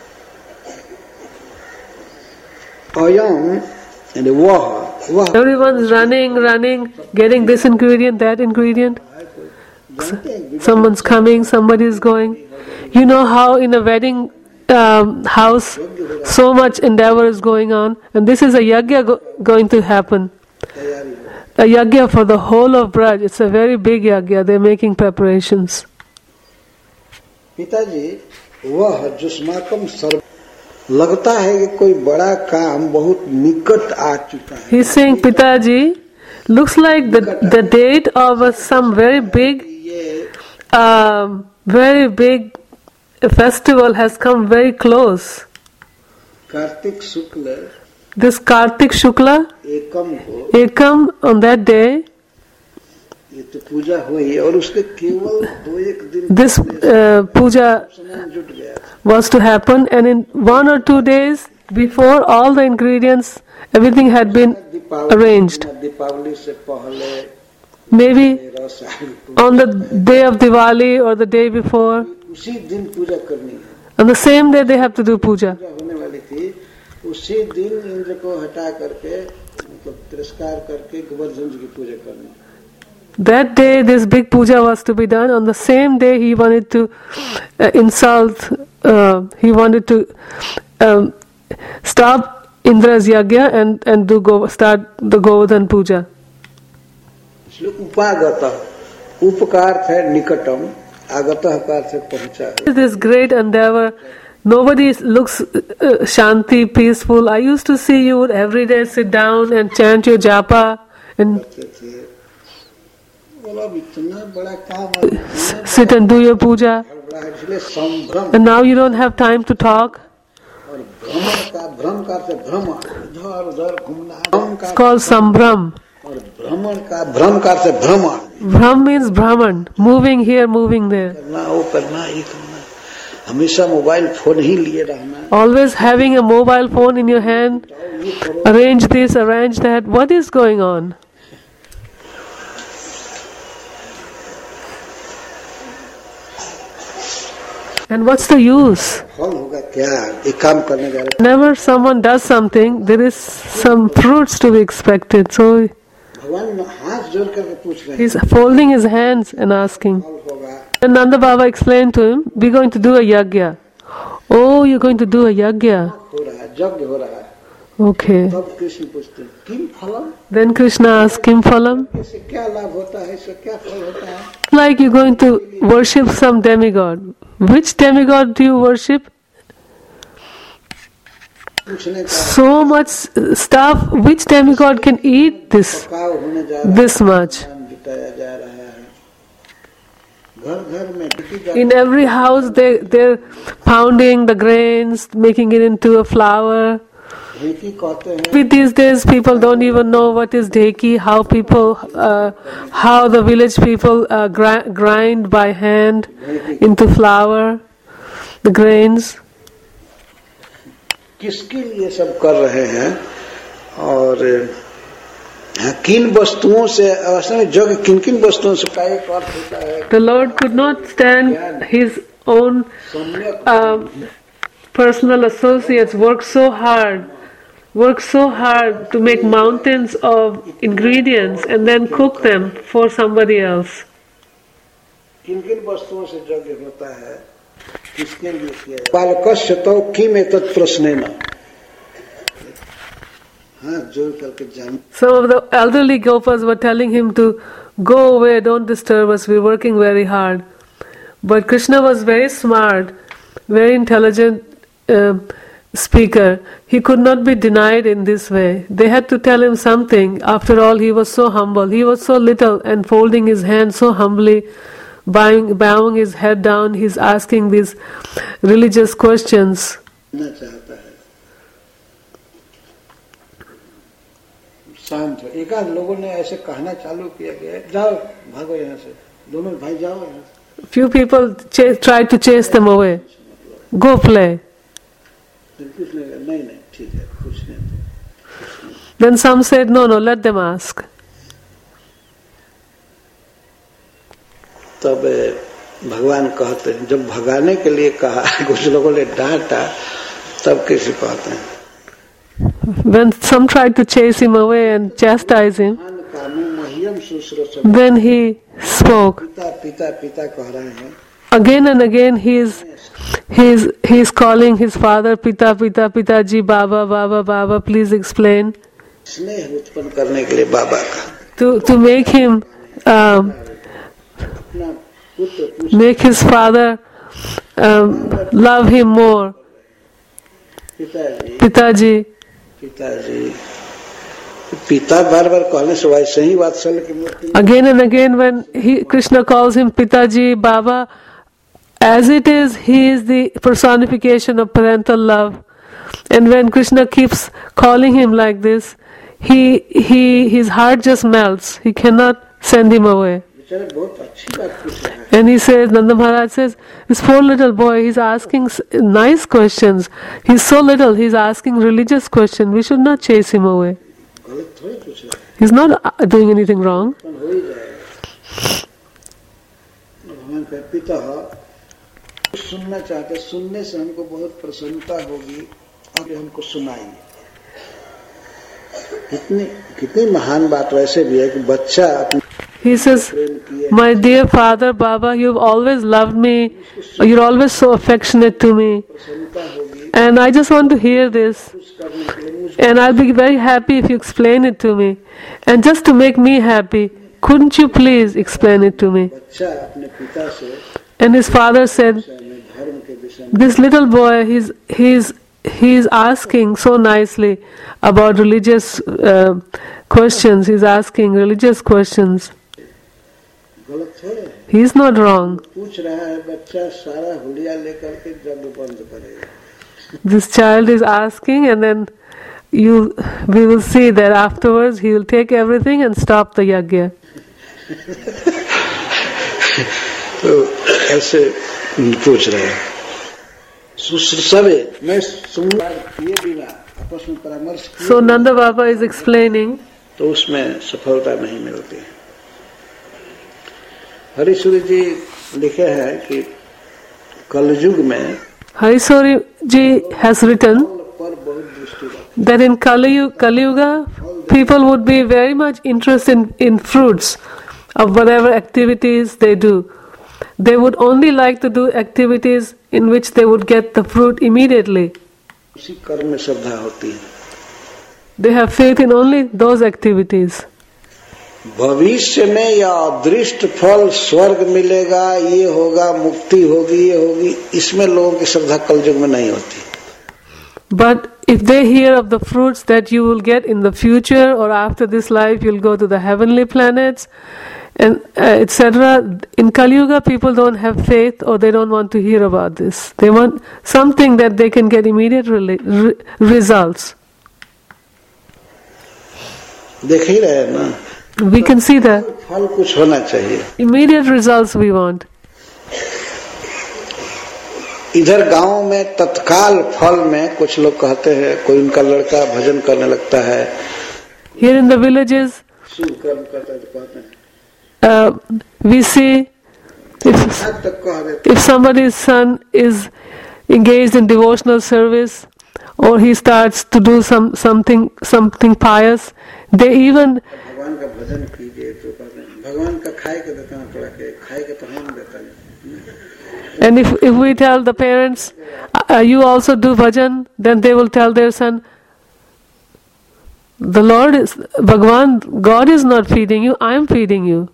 अयम and वह Everyone's running, getting this ingredient, that ingredient. Someone's coming, somebody is going. You know how in a wedding house so much endeavor is going on, and this is a yagya going to happen. A yagya for the whole of Braj. It's a very big yagya. They're making preparations. पिताजी वह जुस्माकम सर्व लगता है कि कोई बड़ा काम बहुत निकट आ चुका है. He's saying, Pitaji, looks like the date of some very big festival has come very close. Kartik Shukla This Kartik Shukla Ekam, on that day, ये तो पूजा हुई और उसके केवल 2-1 दिन this puja जुट गया. was to happen, and in 1 or 2 days before, all the ingredients, everything had been arranged. Deepawali से पहले Maybe on the day of Diwali or the day before, उसी दिन पूजा करनी है. on the same day they have to do puja. पूजा होने वाली थी. उसी दिन इंद्र को हटा करके मतलब तिरस्कार करके गोवर्धन जी की पूजा करनी. That day this big puja was to be done. On the same day he wanted to insult, he wanted to stop Indra's yagya and start the Govardhan puja. इसलिए उपागत उपकार है निकटम आगतः कार से पहुंचा. This great endeavor. Nobody looks shanti, peaceful. I used to see you would every day sit down and chant your japa and sit and do your puja. And now you don't have time to talk. It's called Sambram. Bhram means Brahman, moving here, moving there. हमेशा mobile phone ही लिए रहना. Always having a mobile phone in your hand. Arrange this, arrange that. What is going on? And what's the use? फल होगा क्या? एक काम करने जा रहे. Whenever someone does something, there is some fruits to be expected. So भगवान हाथ जोड़ करके पूछ रहे हैं. he's folding his hands and asking. फल होगा. And Nanda Baba explained to him, we're going to do a yagya. Oh, you're going to do a yagya. हो रहा है, यज्ञ हो रहा है. Okay. तब कृष्ण पूछते हैं किम फलम. Then Krishna asked, Kim Phalam? इससे क्या लाभ होता है, इससे क्या फल होता है. Like you're going to worship some demigod. Which demigod do you worship? पूछने का So much stuff. Which demigod can eat this होने जा रहा this much? है, बिताया जा रहा है. घर घर में In every house they're pounding the grains, making it into a flour. ढेकी कहते हैं. With these days people don't even know what is dheki, how the village people grind by hand into flour, the grains. किसके लिए सब कर रहे हैं और किन वस्तुओं से अवस्था में जग किन किन वस्तुओं से का एक अर्थ होता है. The Lord could not stand his own personal associates work so hard to make mountains of ingredients and then cook them for somebody else. किन किन वस्तुओं से यज्ञ होता है, किसके लिए किया. बालकस्य तो किम एतत् प्रश्नेन. हाँ जोर करके जान. Some of the elderly gopas were telling him to go away, don't disturb us, we're working very hard. But Krishna was very smart, very intelligent speaker. He could not be denied in this way. They had to tell him something. After all, he was so humble. He was so little and folding his hands so humbly, bowing his head down. He's asking these religious questions. चाहता है शांत हो. एक आध लोगों ने ऐसे कहना चालू किया कि जाओ भागो यहाँ से, दोनों भाई जाओ यहाँ से. Few people tried to chase them away. Go play. कुछ नहीं ठीक है कुछ नहीं. Then some said, no, let them ask. तब भगवान कहते हैं, जब भगाने के लिए कहा, कुछ लोगों ने डांटा, तब कैसे कहते हैं? When some tried to chase him away and chastise him, then he spoke. Again and again he is calling his father, Pita, Pita, Pitaji, Baba, Baba, Baba, please explain. To make him make his father love him more. Pitaji. पिता बार-बार कहने से वैसे ही वात्सल्य की मूर्ति. Again and again when Krishna calls him Pitaji, Baba, as it is, he is the personification of parental love. And when Krishna keeps calling him like this, his heart just melts. He cannot send him away. And he says, Nanda Maharaj says, this poor little boy, he's asking nice questions. He's so little, he's asking religious questions. We should not chase him away. He's not doing anything wrong. सुनना चाहते, सुनने से हमको बहुत प्रसन्नता होगी और हमको सुनाइए. कितनी महान बात वैसे भी है कि बच्चा अपने. He says, my dear father, Baba, you've always loved me. You're always so affectionate to me. And I just want to hear this. And I'll be very happy if you explain it to me. And just to make me happy, couldn't you please explain it to me? And his father said, this little boy, he's asking so nicely about religious questions. He's asking religious questions. He's not wrong. This child is asking, and then we will see that afterwards he will take everything and stop the yajna. तो ऐसे पूछ रहे हैं. So Nanda Baba is explaining. तो उसमें सफलता नहीं मिलती. हरीश्वरी जी लिखे हैं कि कलयुग में Harisori ji has written that in Kali Yuga, people would be very much interested in fruits of whatever activities they do. They would only like to do activities in which they would get the fruit immediately. They have faith in only those activities. भविष्य में या अदृष्ट फल स्वर्ग मिलेगा, ये होगा, मुक्ति होगी, ये होगी, इसमें लोगों की श्रद्धा कलयुग में नहीं होती. But if they hear of the fruits that you will get in the future or after this life, you'll go to the heavenly planets, and etc. In Kali Yuga, people don't have faith or they don't want to hear about this. They want something that they can get immediate results. देख ही रहे हैं ना. We can see that. फल कुछ होना चाहिए. Immediate results we want. इधर गांव में तत्काल फल में कुछ लोग कहते हैं, कोई उनका लड़का भजन करने लगता है. Here in the villages, शुभ कर्म करता है तो कहते हैं. we see if somebody's son is engaged in devotional service or he starts to do something pious, they even भगवान का भजन कीजिए तो कहते हैं, भगवान का खाए के देता है, थोड़ा खाए के तो हम देता है. And if we tell the parents, you also do bhajan, then they will tell their son, the Lord is, Bhagwan, God is not feeding you, I am feeding you.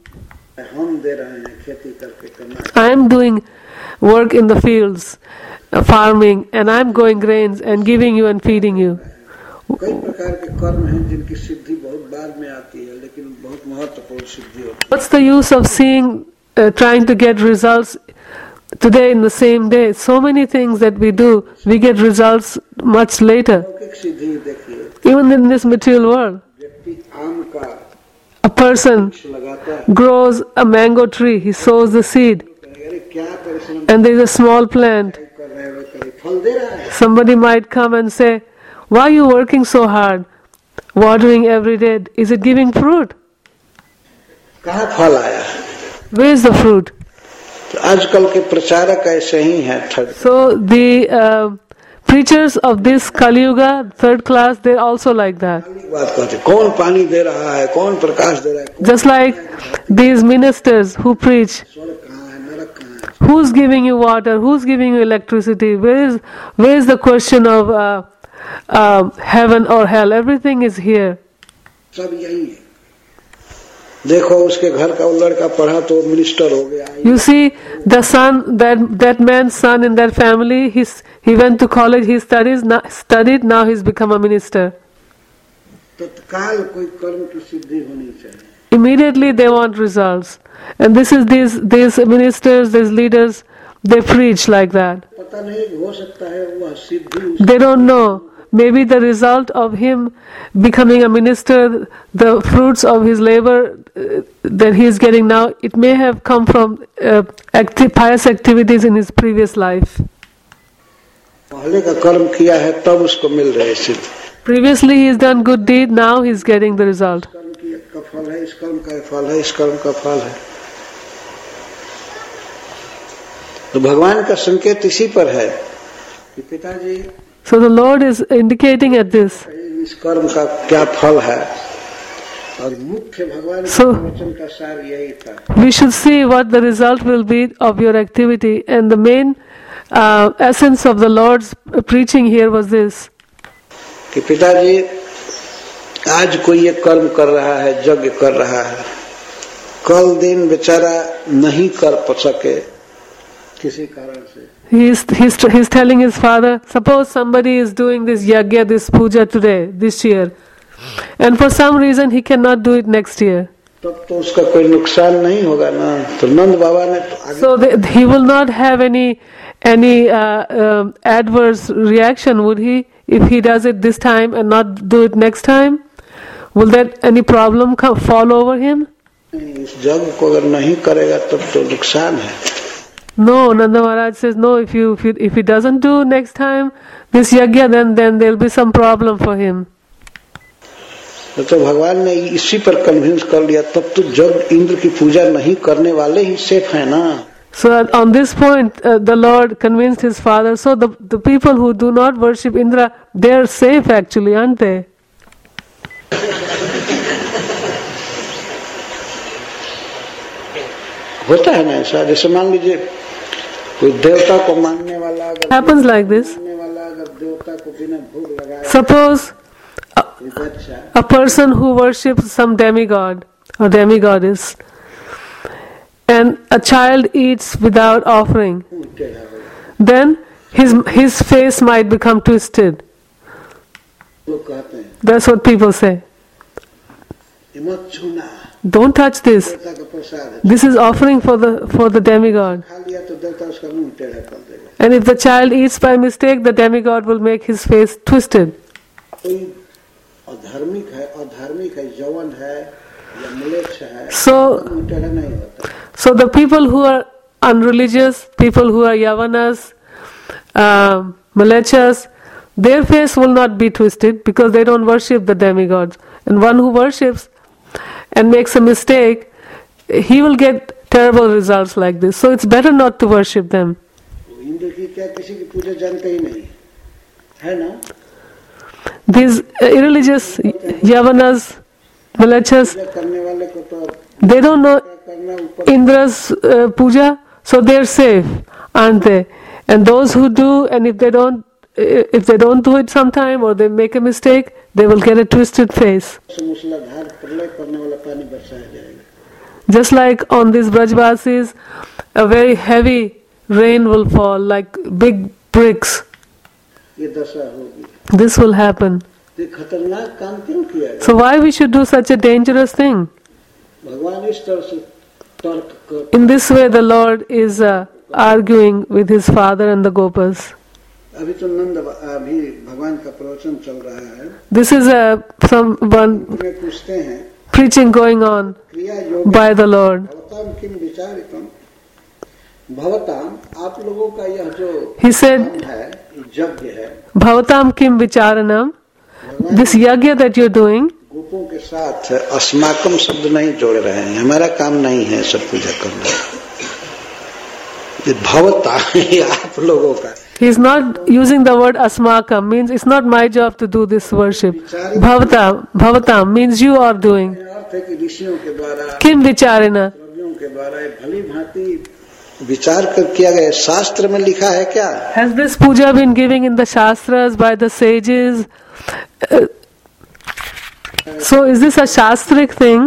I am doing work in the fields, farming, and I am growing grains and giving you and feeding you. What's the use of trying to get results today in the same day? So many things that we do, we get results much later. Even in this material world, a person grows a mango tree, he sows the seed, and there is a small plant. Somebody might come and say, why are you working so hard? watering every day, is it giving fruit? कहाँ फल आया? Where is the fruit? तो आजकल के प्रचारक ऐसे ही हैं third. So the preachers of this Kali Yuga, third class, they're also like that. बात कहते कौन पानी दे रहा है, कौन प्रकाश दे रहा है, Just like these ministers who preach, स्वर्ग कहाँ है, नरक कहाँ है। who's giving you water, who's giving you electricity, where is the question of heaven or hell? Everything is here. सब यही है। देखो उसके घर का वो लड़का पढ़ा तो मिनिस्टर हो गया। You see the son, that man's son in that family, he went to college, he studied, now he's become a minister. तत्काल कोई कर्म की सिद्धि होनी चाहिए। Immediately they want results, and this is these ministers, these leaders, they preach like that. पता नहीं हो सकता है वह सिद्धि। They don't know. Maybe the result of him becoming a minister, the fruits of his labor that he is getting now, it may have come from pious activities in his previous life. पहले का कर्म किया है तब उसको मिल रहे सिद्ध। Previously he has done good deed, now he is getting the result. कर्म किया का फल है, इस कर्म का फल है, इस कर्म का फल है। तो भगवान का संकेत इसी पर है कि पिताजी, So the Lord is indicating at this. इस कर्म का क्या फल है, और मुख्य भगवान के वचन का सार यही था। We should see what the result will be of your activity, and the main essence of the Lord's preaching here was this. कि पिताजी आज कोई ये कर्म कर रहा है, यज्ञ कर रहा है, कल दिन बेचारा नहीं कर सके किसी कारण से। He's telling his father, suppose somebody is doing this yagya, this puja today, this year, and for some reason he cannot do it next year. तब तो उसका कोई नुकसान नहीं होगा ना। तो नंद बाबा ने तो आगे So he will not have any adverse reaction, would he, if he does it this time and not do it next time? Will that any problem fall over him? इस यज्ञ को अगर नहीं करेगा तब तो नुकसान है। No, Nanda Maharaj says no. If he doesn't do next time this yagya, then there'll be some problem for him. तो भगवान ने इसी पर कन्विंस कर लिया, तब तो जब इंद्र की पूजा नहीं करने वाले ही सेफ है ना। So on this point, the Lord convinced his father. So the people who do not worship Indra, they are safe actually, aren't they? होता है ना ऐसा, जैसे मान लीजिए कोई देवता को मानने वाला अगर Happens like this. मानने वाला अगर देवता को बिना भोग लगाए Suppose अच्छा a person who worships some demigod or demigoddess, and a child eats without offering, then his face might become twisted. लोग कहते हैं That's what people say. ये मत छूना, Don't touch this. देवता का प्रसाद है, This is offering for the demigod. खा लिया तो देवता उसका मुंह टेढ़ा कर देगा। And if the child eats by mistake, the demigod will make his face twisted. कोई अधार्मिक है, यवन है या म्लेच्छ है, So, मुंह टेढ़ा नहीं होता। so the people who are unreligious, people who are yavanas, malechas, their face will not be twisted because they don't worship the demigods. And one who worships and makes a mistake, he will get terrible results like this. So it's better not to worship them. Indra की क्या किसी की पूजा जानते ही नहीं है ना। These irreligious yavanas, malechas, पूजा करने वाले को तो they don't know करना ऊपर Indra's puja, so they're safe, aren't they? And those who do, and if they don't do it sometime or they make a mistake, they will get a twisted face. से मूसलाधार प्रलय करने वाला पानी बरसाया जाएगा। Just like on these Brajvasis, a very heavy rain will fall, like big bricks. ये दशा होगी। This will happen. ये खतरनाक काम क्यों किया गया? So why we should do such a dangerous thing? भगवान इस तरह से तर्क कर In this way, the Lord is arguing with his father and the Gopas. अभी तो अभी भगवान का प्रवचन चल रहा है। This is someone उन्हें पूछते हैं preaching going on क्रिया योग by the Lord. भवताम किम विचारितम, भवताम आप लोगों का यह जो He said, काम है, यज्ञ है, Bhavatam kim vicharanam, this yagya that you're doing, गोपों के साथ अस्माकम शब्द नहीं जोड़ रहे हैं। हमारा काम नहीं है सब पूजा करना, ये भवता है आप लोगों का। he is not using the word asmakam, means it's not my job to do this worship. Bhavatam means you are doing. अर्थ है कि ऋषियों के द्वारा, Kim vicharena. कवियों के द्वारा भली भांति विचार कर किया गया। शास्त्र में लिखा है क्या? Has this puja been given in the shastras by the sages? So is this a shastric thing?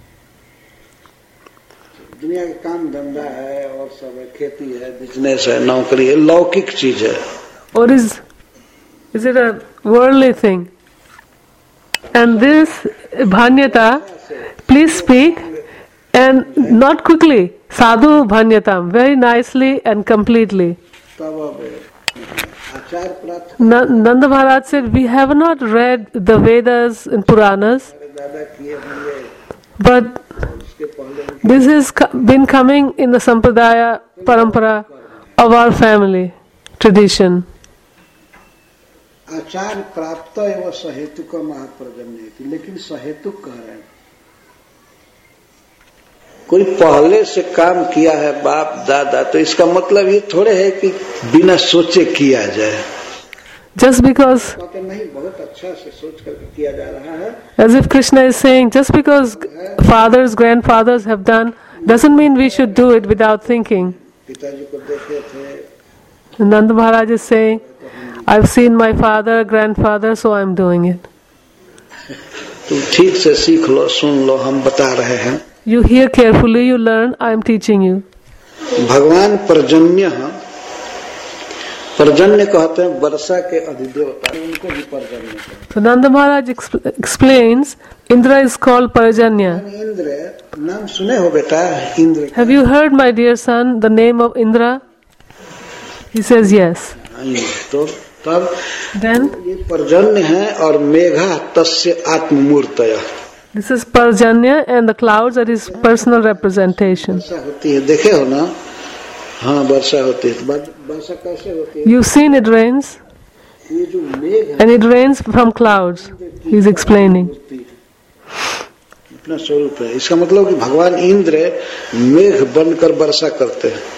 दुनिया के काम धंधा है और सब है, खेती है, बिजनेस है, नौकरी है, लौकिक चीज है। Or is it a worldly thing? And this bhanyata, please speak and not quickly. Sadhu bhanyatam, very nicely and completely. तब आचार प्राप्त Nanda Maharaj said, we have not read the Vedas and Puranas, दादा किए होंगे, but उसके पहले this has been coming in the Sampradaya Parampara of our family tradition. आचार प्राप्त एवं सहेतुक महाप्रजन्य, लेकिन सहेतुक कह रहे हैं। कोई पहले से काम किया है बाप दादा, तो इसका मतलब ये थोड़े है कि बिना सोचे किया जाए। Just because, नहीं, बहुत अच्छा से सोच करके किया जा रहा है। as if Krishna is saying, just because fathers, grandfathers have done, doesn't mean we should do it without thinking. पिताजी को देखे थे, Nanda Maharaj is saying, I've seen my father, grandfather, so I'm doing it. तुम ठीक से सीख लो, सुन लो, हम बता रहे हैं। You hear carefully, you learn, I'm teaching you. भगवान पर्जन्य, पर्जन्य कहते हैं वर्षा के अधिदेवता, उनको भी पर्जन्य कहते हैं। So Nanda Maharaj explains, Indra is called Parajanya. Indra नाम सुने हो बेटा? Indra Have you heard, my dear son, the name of Indra? He says yes. तो तब Then ये पर्जन्य है और मेघा तस्य आत्ममूर्तय। this is Parajanya and the clouds are his personal representation. वर्षा होती है, देखे हो ना? हाँ, वर्षा होती है। वर्षा कैसे होती है? You've seen it rains ये जो मेघ है, and it rains from clouds. He's explaining. अपना स्वरूप है। इसका मतलब कि भगवान इंद्र मेघ बनकर वर्षा करते हैं।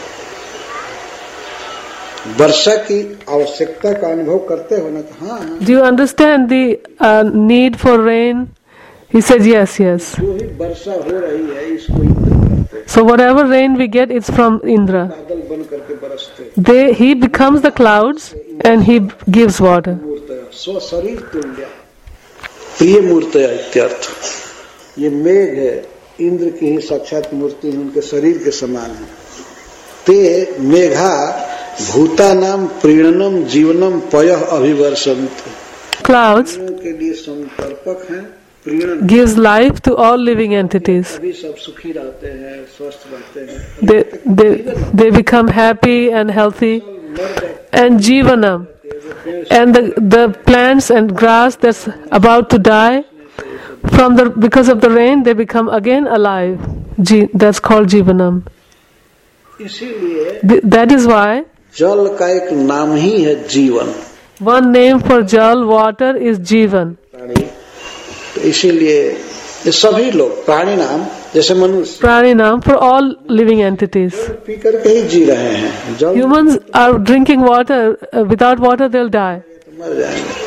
वर्षा की आवश्यकता का अनुभव करते हो ना? तो हाँ, Do you understand the need for rain? He says yes, yes. जो ही वर्षा हो रही है इसको इंद्र कहते हैं। So whatever rain we get, it's from Indra. बादल बन करके बरसते, He becomes the clouds and he gives water. मूर्तया स्व शरीर तुल्य, प्रिय मूर्तया इत्यर्थ। ये मेघ है, इंद्र की ही साक्षात मूर्ति है, उनके शरीर के समान है। ते मेघा भूतानाम प्रीणनम जीवनम पयः अभिवर्षन्त। Clouds के लिए संतर्पक हैं, प्रीणन gives life to all living entities. सभी सब सुखी रहते हैं, स्वस्थ रहते हैं। They become happy and healthy. And Jivanam, and the plants and grass that's about to die, because of the rain, they become again alive. That's called Jivanam. इसीलिए That is why जल का एक नाम ही है जीवन। one name for Jal, water, is Jivan. प्राणी, तो इसीलिए ये सभी लोग प्राणी नाम, जैसे मनुष्य Praninam for all living entities. पी करके ही जी रहे हैं। जल Humans are drinking water. Without water, they'll die. तो मर जाएंगे।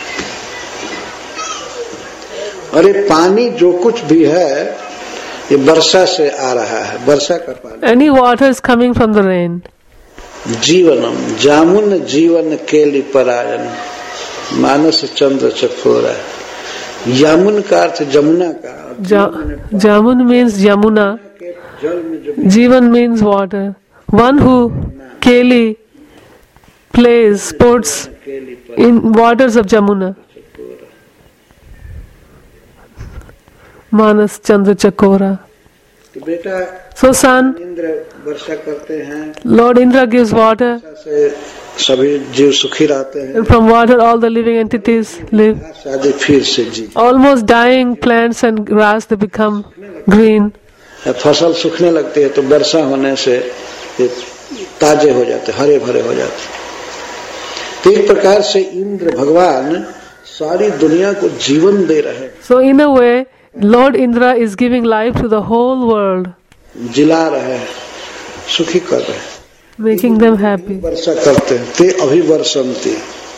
अरे पानी जो कुछ भी है ये वर्षा से आ रहा है, वर्षा का पानी। Any water is coming from the rain. जीवनम जामुन जीवन केली परायण मानस चंद्र चकोरा। यामुन का अर्थ जमुना का, Jamun means Yamuna. जल में जो Jivan means water. One who Keli plays sports केली पर in waters of Jamuna. Manas Chandra Chakora. तो बेटा So son, इंद्र वर्षा करते हैं, Lord Indra gives water, वर्षा से सभी जीव सुखी रहते हैं। and from water all the living entities live. शादी फिर से जी, Almost dying plants and grass, they become green. फसल सूखने लगती है तो वर्षा होने से ये ताजे हो जाते, हरे भरे हो जाते। तो एक प्रकार से इंद्र भगवान सारी दुनिया को जीवन दे रहे हैं, So in a way, Lord Indra is giving life to the whole world, जिला रहे हैं, सुखी कर रहे हैं, making them happy. वर्षा करते हैं। ते अभिवर्षन्ति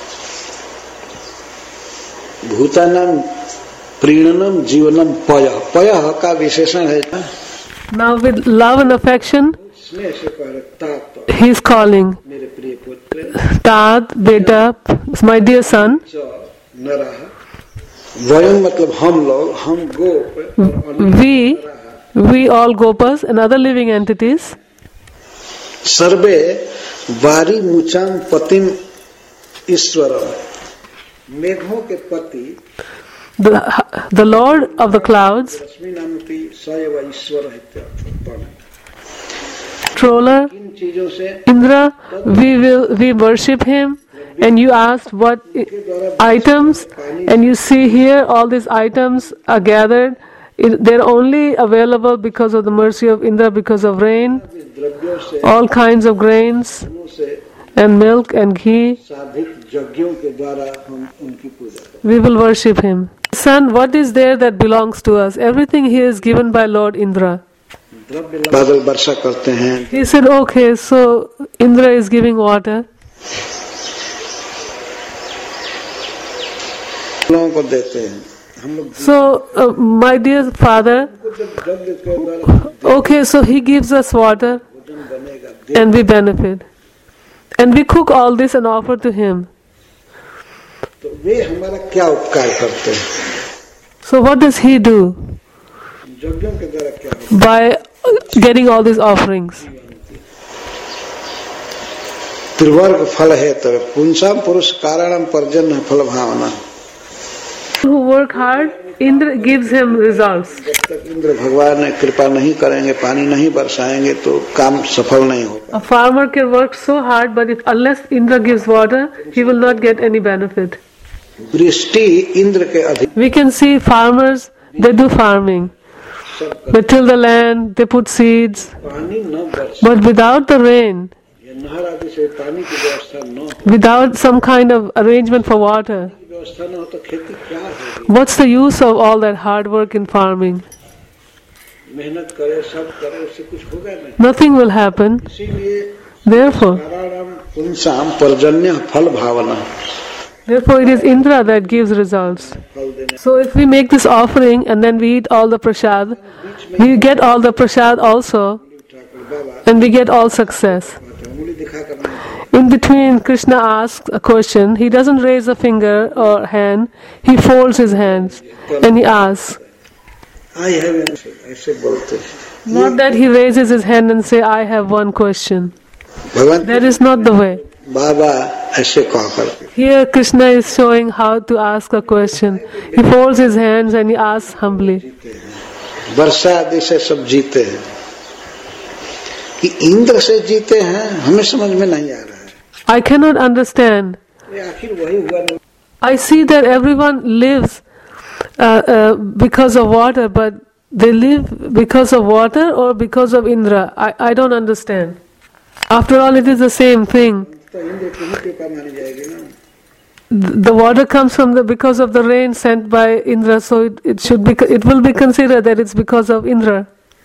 भूतानाम प्रीणनम जीवनम पय, पय का विशेषण है ना? Now with love and affection, स्नेह से कह रहे तात, he is calling, मेरे प्रिय पुत्र, Tat, beta, my dear son, च नरः, वयम मतलब हम लोग, हम गोप और अन्य we all gopas and other living entities, सर्वे वारी मुचाम पतिम ईश्वरम, मेघों के पति the Lord of the clouds, रश्मि नामपि सएव ईश्वर है। Troller, इन चीजों से Indra, we worship him. And you asked what items, and you see here all these items are gathered. They're only available because of the mercy of Indra, because of rain, द्रव्यों से, all kinds of grains फलों से, and milk and ghee. साधिक यज्ञों के द्वारा हम उनकी पूजा करते We will worship him. Son, what is there that belongs to us? Everything here is given by Lord Indra. हैं। द्रव्य बादल वर्षा करते हैं, He said, okay, so Indra is giving water. लोगों को देते हैं। हम लोग So, my dear father, जब द्रव्य के द्वारा okay, so he gives us water भोजन बनेगा, and we benefit. And we cook all this and offer to him. तो वे हमारा क्या उपकार करते हैं? So what does he do यज्ञों के द्वारा क्या होता by getting all these offerings? है? त्रिवर्ग फल है तो पुंसाम पुरुष कारणम पर्जन्य फल भावना। Who work hard, Indra gives him results. जब तक इंद्र भगवान ने कृपा नहीं करेंगे, पानी नहीं बरसाएंगे तो काम सफल नहीं होगा। A farmer can work so hard, but unless Indra gives water, he will not get any benefit. वृष्टि इंद्र के अधीन, We can see farmers, they do farming. सब They till the land, they put seeds. पानी न बरसे, But without the rain, ये नहर आदि से पानी की व्यवस्था न हो, without some kind of arrangement for water, व्यवस्था न हो तो खेती क्या होगी? what's the use of all that hard work in farming? मेहनत करे, सब करे, उससे कुछ होगा नहीं। Nothing will happen. इसीलिए Therefore, कारणम पुंसाम पर्जन्य फल भावना, Therefore, it is Indra that gives results. फल देने। So, if we make this offering and then we eat all the prasad, we get all the prasad also, Thakur Baba and we get all success. उंगली दिखा कर नहीं, In between, Krishna asks a question. He doesn't raise a finger or hand, he folds his hands and he asks. I have ऐसे बोलते हैं। Not that he raises his hand and say, I have one question. भगवान That is not the way. बाबा ऐसे कहा करते, Here, Krishna is showing how to ask a question. He folds his hands and he asks humbly. वर्षा आदि से सब जीते हैं, कि इंद्र से जीते हैं हमें समझ में नहीं आ रहा है। I cannot understand. ये आखिर वही हुआ नहीं। I see that everyone lives because of water, but they live because of water or because of Indra. I don't understand. After all, it is the same thing. तो इंद्र की ही कृपा मानी जाएगी ना। The water comes from because of the rain sent by Indra, so it will be considered that it's because of Indra.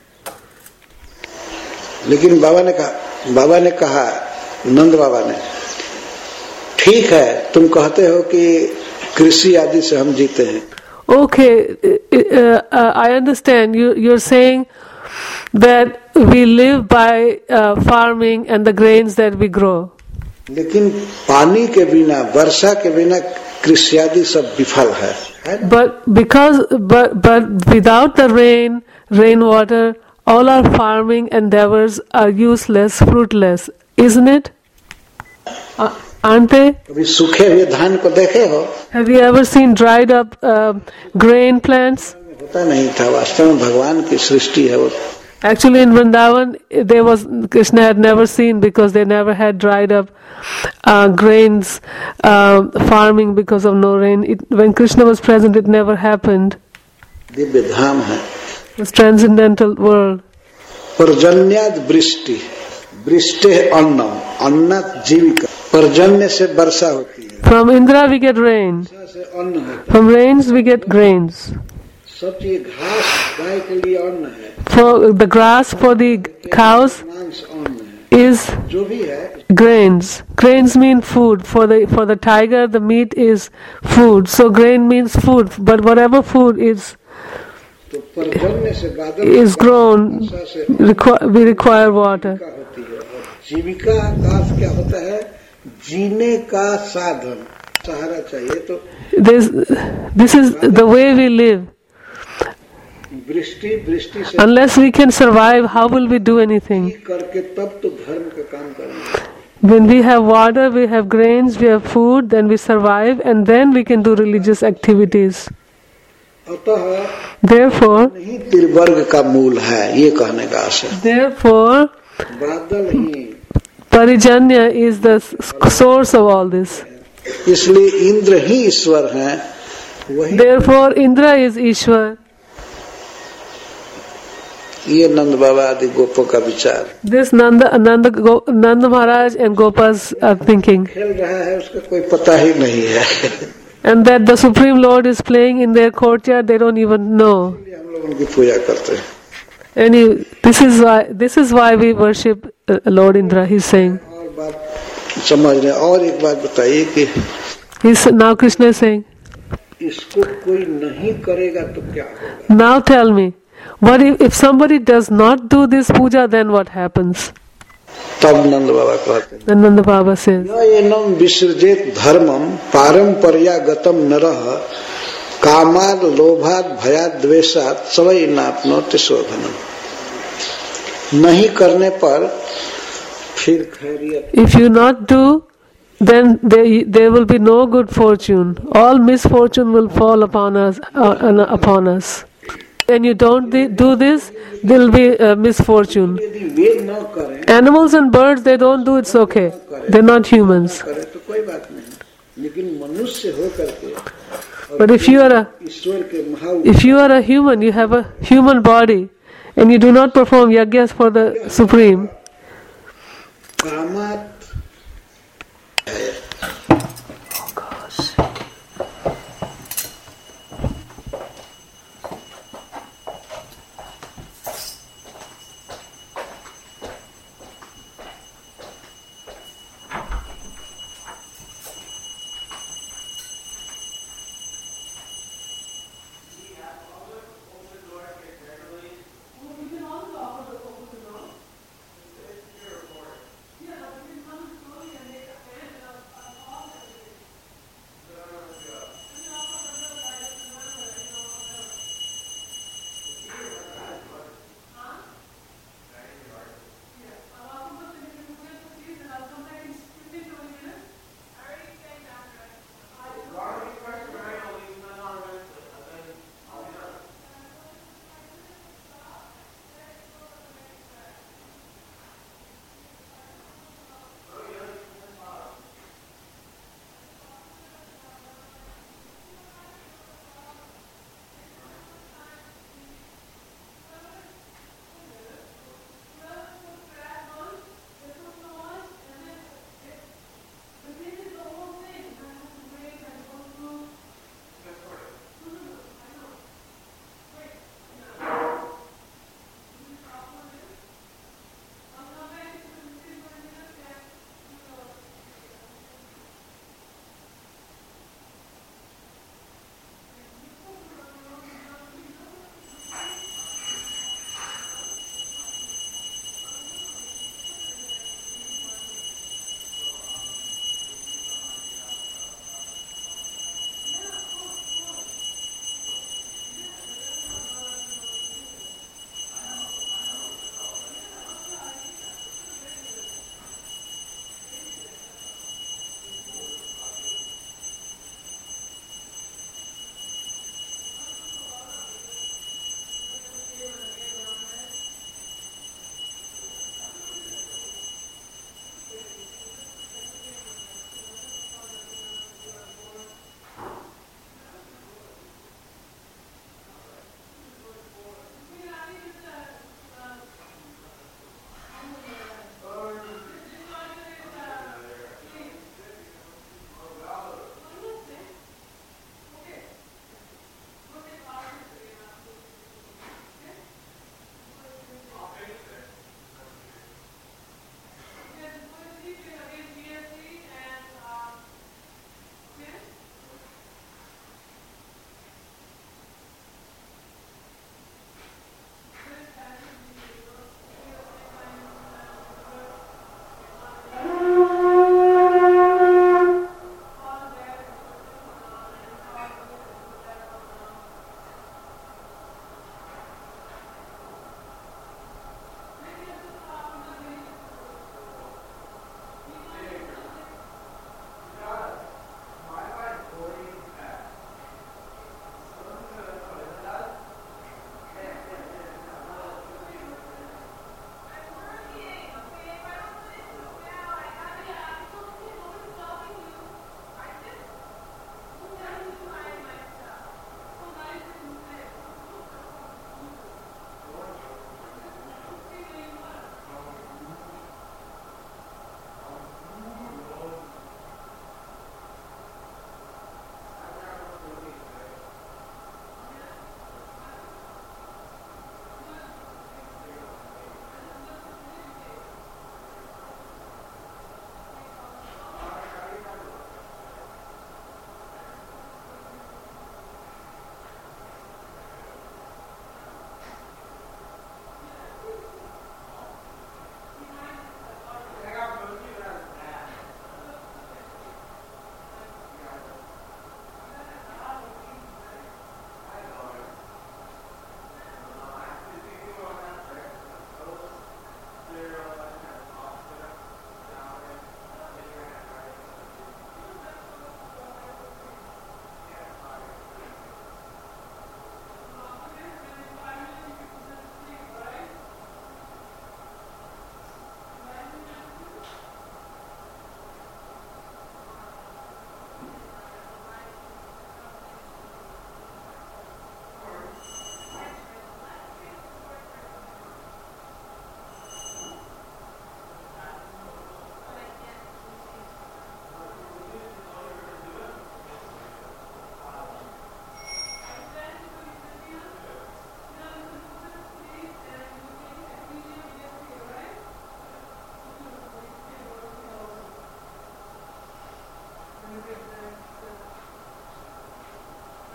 लेकिन बाबा ने कहा नंद बाबा ने, ठीक है तुम कहते हो कि कृषि आदि से हम जीते हैं, Okay, I understand. You're saying that we live by farming and the grains that we grow. लेकिन पानी के बिना, वर्षा के बिना कृषि आदि सब विफल है ना? But without the rainwater, all our farming endeavors are useless, fruitless, isn't it? Aren't they? कभी सूखे हुए धान को देखे हो? Have you ever seen dried up grain plants? होता नहीं था, वास्तव में भगवान की सृष्टि है वो। Actually, in Vrindavan, Krishna had never seen, because they never had dried up grains farming because of no rain. When Krishna was present, it never happened. Divya धाम है। It's transcendental world. पर्जन्याद वृष्टि, वृष्टि अन्नम, अन्नात जीविका, पर्जन्य से वर्षा होती है, From Indra we get rain. वर्षा से अन्न होता है। From rains we get grains. सब चीज घास गाय के लिए अन्न है, For the grass for the cows मांस अन्न है, is जो भी है। grains. Grains mean food. For the tiger the meat is food. So grain means food. But whatever food is तो पर्जन्य से बादल is grown, वर्षा से we require water. जीविका होती है। और जीविका का अर्थ क्या होता है? जीने का साधन, सहारा चाहिए। तो This is the way we live. वृष्टि से Unless we can survive, how will we do anything? करके तब तो धर्म का काम करेंगे। When we have water, we have grains, we have food, then we survive, and then we can do religious activities. अतः Therefore, नहीं त्रिवर्ग का मूल है, ये कहने का आशय। therefore, बादल ही, Parijanya is the source of all this. इसलिए इंद्र ही ईश्वर हैं। वही Therefore, Indra is Ishwar. ये नंद बाबा आदि गोपों का विचार। This Nanda Maharaj and Gopas are thinking. खेल रहा है उसका कोई पता ही नहीं है। And that the Supreme Lord is playing in their courtyard, they don't even know. इसलिए हम लोग उनकी पूजा करते हैं। And this is why we worship Lord Indra, he's saying. और बात समझ रहे। और एक बात बताइए कि Now Krishna is saying, इसको कोई नहीं करेगा तो क्या होगा? now tell me, what if somebody does not do this puja, then what happens? तब नंद बाबा कहते हैं, Then Nanda Baba says, न एनम विसृजेत धर्मम पारंपर्यागतम नरः कामाद लोभाद भयाद द्वेषाद सवै नाप्नोति शोभनम। नहीं करने पर फिर खैरियत, if you not do, then there will be no good fortune. All misfortune will fall upon us. When you don't do this, there will be misfortune. यदि वे न करें Animals and birds, they don't do, it's okay. They're not humans. करे तो कोई बात नहीं, लेकिन मनुष्य हो करके But if you ईश्वर के are a human, you have a human body, and you do not perform yagyas for the Supreme, कामात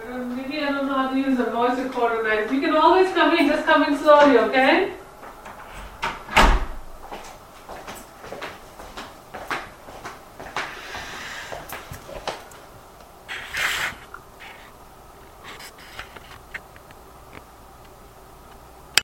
Maybe I don't know how to use the voice recorder, guys. You can always come in, just come in slowly, okay?